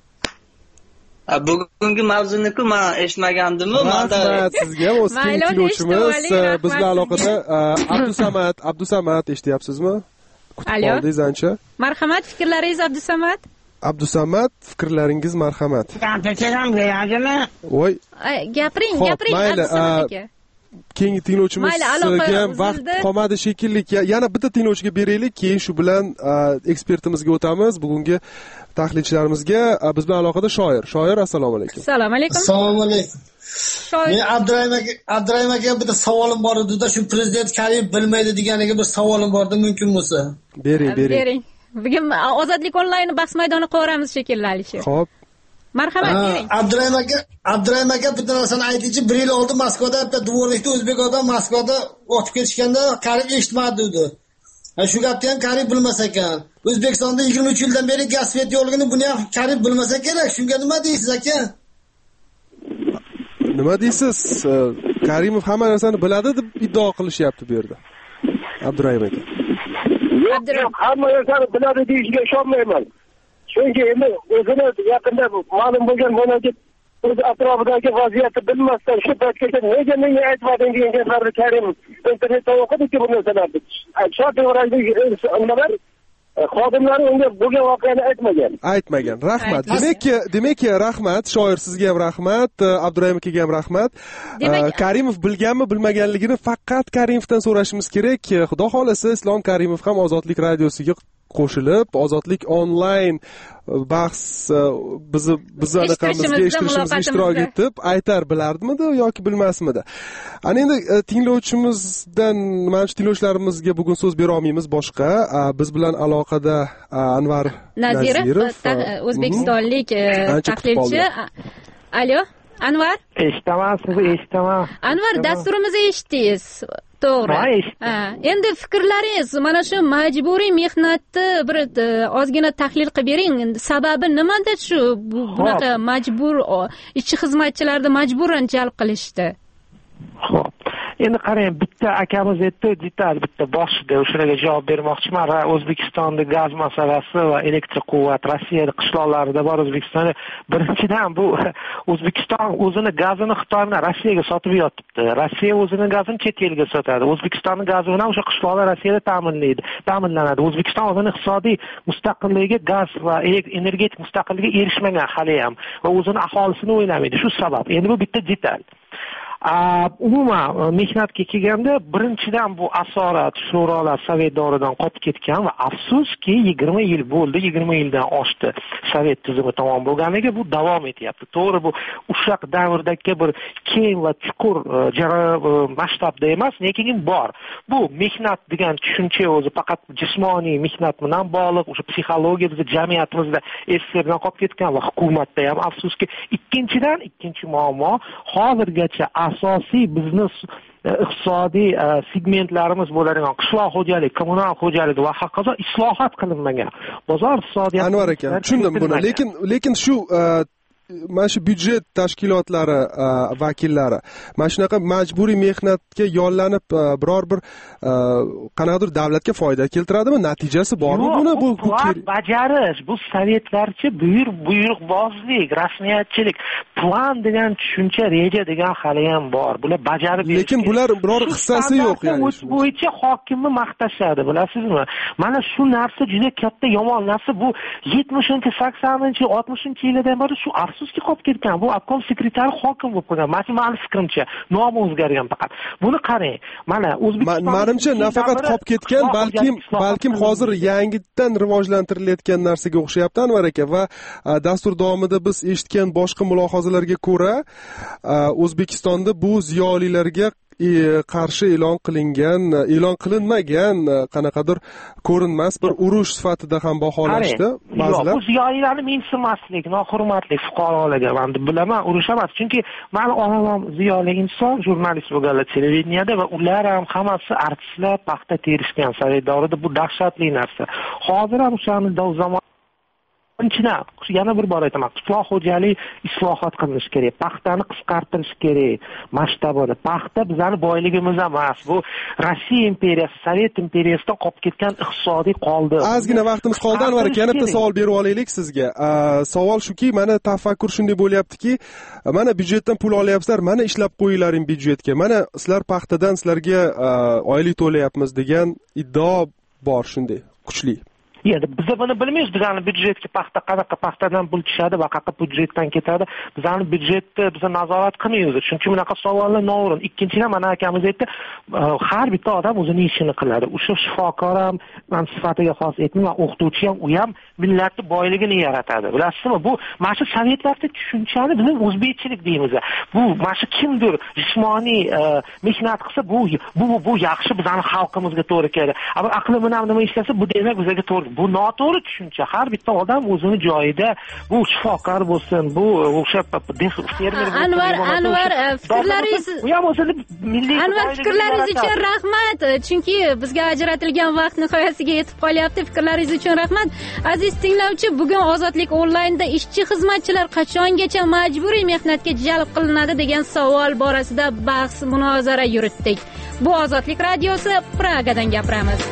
Bugungi mavzuni-ku men eshitmagandim-ku. Rahmat sizga. O'zbek tinglovchimiz biz bilan aloqada Abdusamad, Abdusamad eshityapsizmi? Alo. Qoldingiz ancha. Marhamat, fikrlaringiz Abdusamad? Abdusamad, fikrlaringiz marhamat. Gapircham bo'ladimi? Voy. Gapiring, gapiring Abdusamad aka. Keyingi tinglovchimizga vaqt qolmadi shekilli. Yana bitta tinglovchiga beraylik, keyin shu bilan ekspertimizga o'tamiz. Bugungi tahlilchilarimizga biz bilan aloqada shoir. Shoir, assalomu alaykum. Assalomu alaykum. Assalomu alaykum. Men Abdurahim aka, Abdurahim aka bitta savolim bor edi-da, shu prezident Karim bilmaydi deganiga bir savolim bor-da, mumkin bo'lsa. Bering, bering. Bering. Bugun Ozodlik onlayn bahs maydoni qo'ramiz shekilli, Alisher. Xo'p. Marhamat, bering. Abdurahim aka, Abdurahim aka bitta narsani aytdichi, bir yil oldin Moskvada bitta dvorlikda o'zbek odam Moskvada o'tib ketishganda Karim eshitmadi dedi. shu gapni ham Karim bilmas ekan. O'zbekistonda yigirma uch yildan beri gaz svet yo'qligini buni ham Karim bilmasa kerak. Shunga nima deysiz aka? Nima deysiz? Karimov hamma narsani biladi deb iddao qilishyapti bu yerda. Abdurahim aka. Yo'q, hamma narsani biladi deyishga ishonmayman. Chunki endi o'zini yaqinda ma'lum bo'lgan bo'ladi, o'z atrofidagi vaziyatni bilmasdan shu paytgacha nega menga aytmading degan gaplarni Karim internetda o'qidi-ku bu narsalarni. Shoti nimalar xodimlari unga bo'lgan voqeani aytmagan. Aytmagan. Rahmat. Demak, demak, rahmat. Shoir sizga ham rahmat, Abdurahim akaga ham rahmat. Karimov bilganmi, bilmaganligini faqat Karimovdan so'rashimiz kerak. Xudo xolasa Islom Karimov ham Ozodlik radiosiga qo'shilib, Ozodlik onlayn bahs bizni bizni anaqamizga eshittirishimizga ishtirok etib, aytar bilardimidi yoki bilmasmidi? Ana endi tinglovchimizdan, mana shu tinglovchilarimizga bugun so'z bera olmaymiz boshqa. Biz bilan aloqada Anvar Nazirov, o'zbekistonlik tahlilchi. Alo, Anvar? Eshitaman, sizni eshitaman. Anvar, dasturimizni eshitdingiz. To'g'ri. Ha, endi fikrlaringiz mana shu majburiy mehnatni bir ozgina tahlil qilib bering. Sababi nimada shu bunaqa majbur ishchi xizmatchilarni majburan jalb qilishdi? Xo'p. Endi qarang, bitta akamiz aytdi, detal bitta boshida o'shalarga javob bermoqchiman. O'zbekistonda gaz masalasi va elektr quvvat Rossiyada qishloqlarida bor. O'zbekistonda birinchidan bu O'zbekiston o'zini gazini Xitoydan Rossiyaga sotib yotibdi. Rossiya o'zini gazini chet elga sotadi. O'zbekistonning gazi bilan o'sha qishloqlar Rossiyada ta'minlaydi, ta'minlanadi. O'zbekiston o'zini iqtisodiy mustaqilligiga, gaz va energetik mustaqilligiga erishmagan hali ham va o'zini aholisini o'ylamaydi. Shu sabab. Endi bu bitta detal. Umuman mehnatga kelganda birinchidan bu asorat sho'rolar sovet davridan qolib ketgan va afsuski yigirma yil bo'ldi, yigirma yildan oshdi sovet tuzumi tamom bo'lganiga, bu davom etyapti. To'g'ri, bu o'sha davrdagi bir keng va chuqur masshtabda emas, lekin bor. Bu mehnat degan tushuncha o'zi faqat jismoniy mehnat bilan bog'liq, o'sha psixologiya bizning jamiyatimizda esirdan qolib ketgan va hukumatda ham afsuski. Ikkinchidan, ikkinchi muammo hozirgacha asosiy biznes iqtisodiy segmentlarimiz bo'ladigan qishloq xo'jalik, kommunal xo'jalik va hokazo islohot qilinmagan. Bozor iqtisodiyoti. Anvar aka, tushundim buni. Lekin lekin shu mana shu byudjet tashkilotlari vakillari mana shunaqa majburiy mehnatga yollanib biror bir qanaqadir davlatga foyda keltiradimi? Natijasi bormi buni? Bu bajarish, bu sovetlarcha buyruq buyruqbozlik, rasmiyatchilik, plan degan tushuncha, reja degan hali ham bor. Bular bajarib berish. Lekin bular biror hissasi yo'q yani. O'z bo'yicha hokimni maqtashadi, bilasizmi? Mana shu narsa juda katta yomon narsa. Bu yetmishinchi, saksoninchi, oltmishinchi yillardan beri shu afsuski qolib ketgan. Bu obkom sekretari hokim bo'lib qolgan. Mana fikrimcha, nomi o'zgargan faqat. Buni qarang. Mana O'zbekiston menimcha nafaqat qolib ketgan, balkim balkim hozir yangidan rivojlantirilayotgan narsaga o'xshayapti Anvar aka. Va dastur davomida biz eshitgan boshqa mulohazalarga ko'ra, O'zbekistonda bu ziyolilarga qarshi e'lon qilingan, e'lon qilinmagan qanaqadir ko'rinmas bir urush sifatida ham baholashdi ba'zilar. Bu ziyolilarni mensimaslik, nohurmatlik fuqarolarga men bilaman, urush emas. Chunki men onam ziyoli inson, jurnalist bo'lganlar televideniyada va ular ham hammasi artistlar, paxta terishgan sovet davrida. Bu dahshatli narsa. Hozir ham o'shani zamon Birinchidan, yana bir bor aytaman, qishloq xo'jalik islohot qilinish kerak. Paxtani qisqartirish kerak masshtabini. Paxta bizning boyligimiz emas. Bu Rossiya imperiyasi, Sovet imperiyasidan qolib ketgan iqtisodiy qoldi. Ozgina vaqtimiz qoldi Anvar aka, yana bitta savol berib olaylik sizga. Savol shuki, mana tafakkur shunday bo'lyaptiki, mana byudjetdan pul olyapsizlar, mana ishlab qo'yinglaring byudjetga. Mana sizlar paxtadan sizlarga oylik to'layapmiz degan iddao bor, shunday kuchli. Endi biz buni bilmaymiz, bizning byudjetga paxta qanaqa paxtadan pul tushadi va qanaqa byudjetdan ketadi. Bizning byudjetni biz nazorat qilmaymiz. Chunki bunaqa savollar noo'rin. Ikkinchidan, mana akamiz aytdi, har bitta odam o'zining ishini qiladi. O'sha shifokor ham, men sifatiga xos aytmayman, o'qituvchi ham, u ham millatning boyligini yaratadi. Bilasizmi? Bu mana shu sovetlarda tushunchani bizning o'zbekchilik deymiz. Bu mana shu kimdir jismoniy mehnat qilsa, bu bu bu yaxshi bizning xalqimizga to'g'ri keladi. Agar aqli bilan nima ishlasa, bu demak bizga to'g'ri. bu noto'g'ri tushuncha. Har bitta odam o'zini joyida, bu shifokor bo'lsin, bu o'sha fermer bo'lsin. Anvar, Anvar, fikrlaringiz bu ham o'zini milliy Anvar, fikrlaringiz uchun rahmat. Chunki bizga ajratilgan vaqt nihoyasiga yetib qolyapti. Fikrlaringiz uchun rahmat. Aziz tinglovchi, bugun Ozodlik onlaynda ishchi xizmatchilar qachongacha majburiy mehnatga jalb qilinadi degan savol borasida bahs munozara yuritdik. Bu Ozodlik radiosi, Pragadan gapiramiz.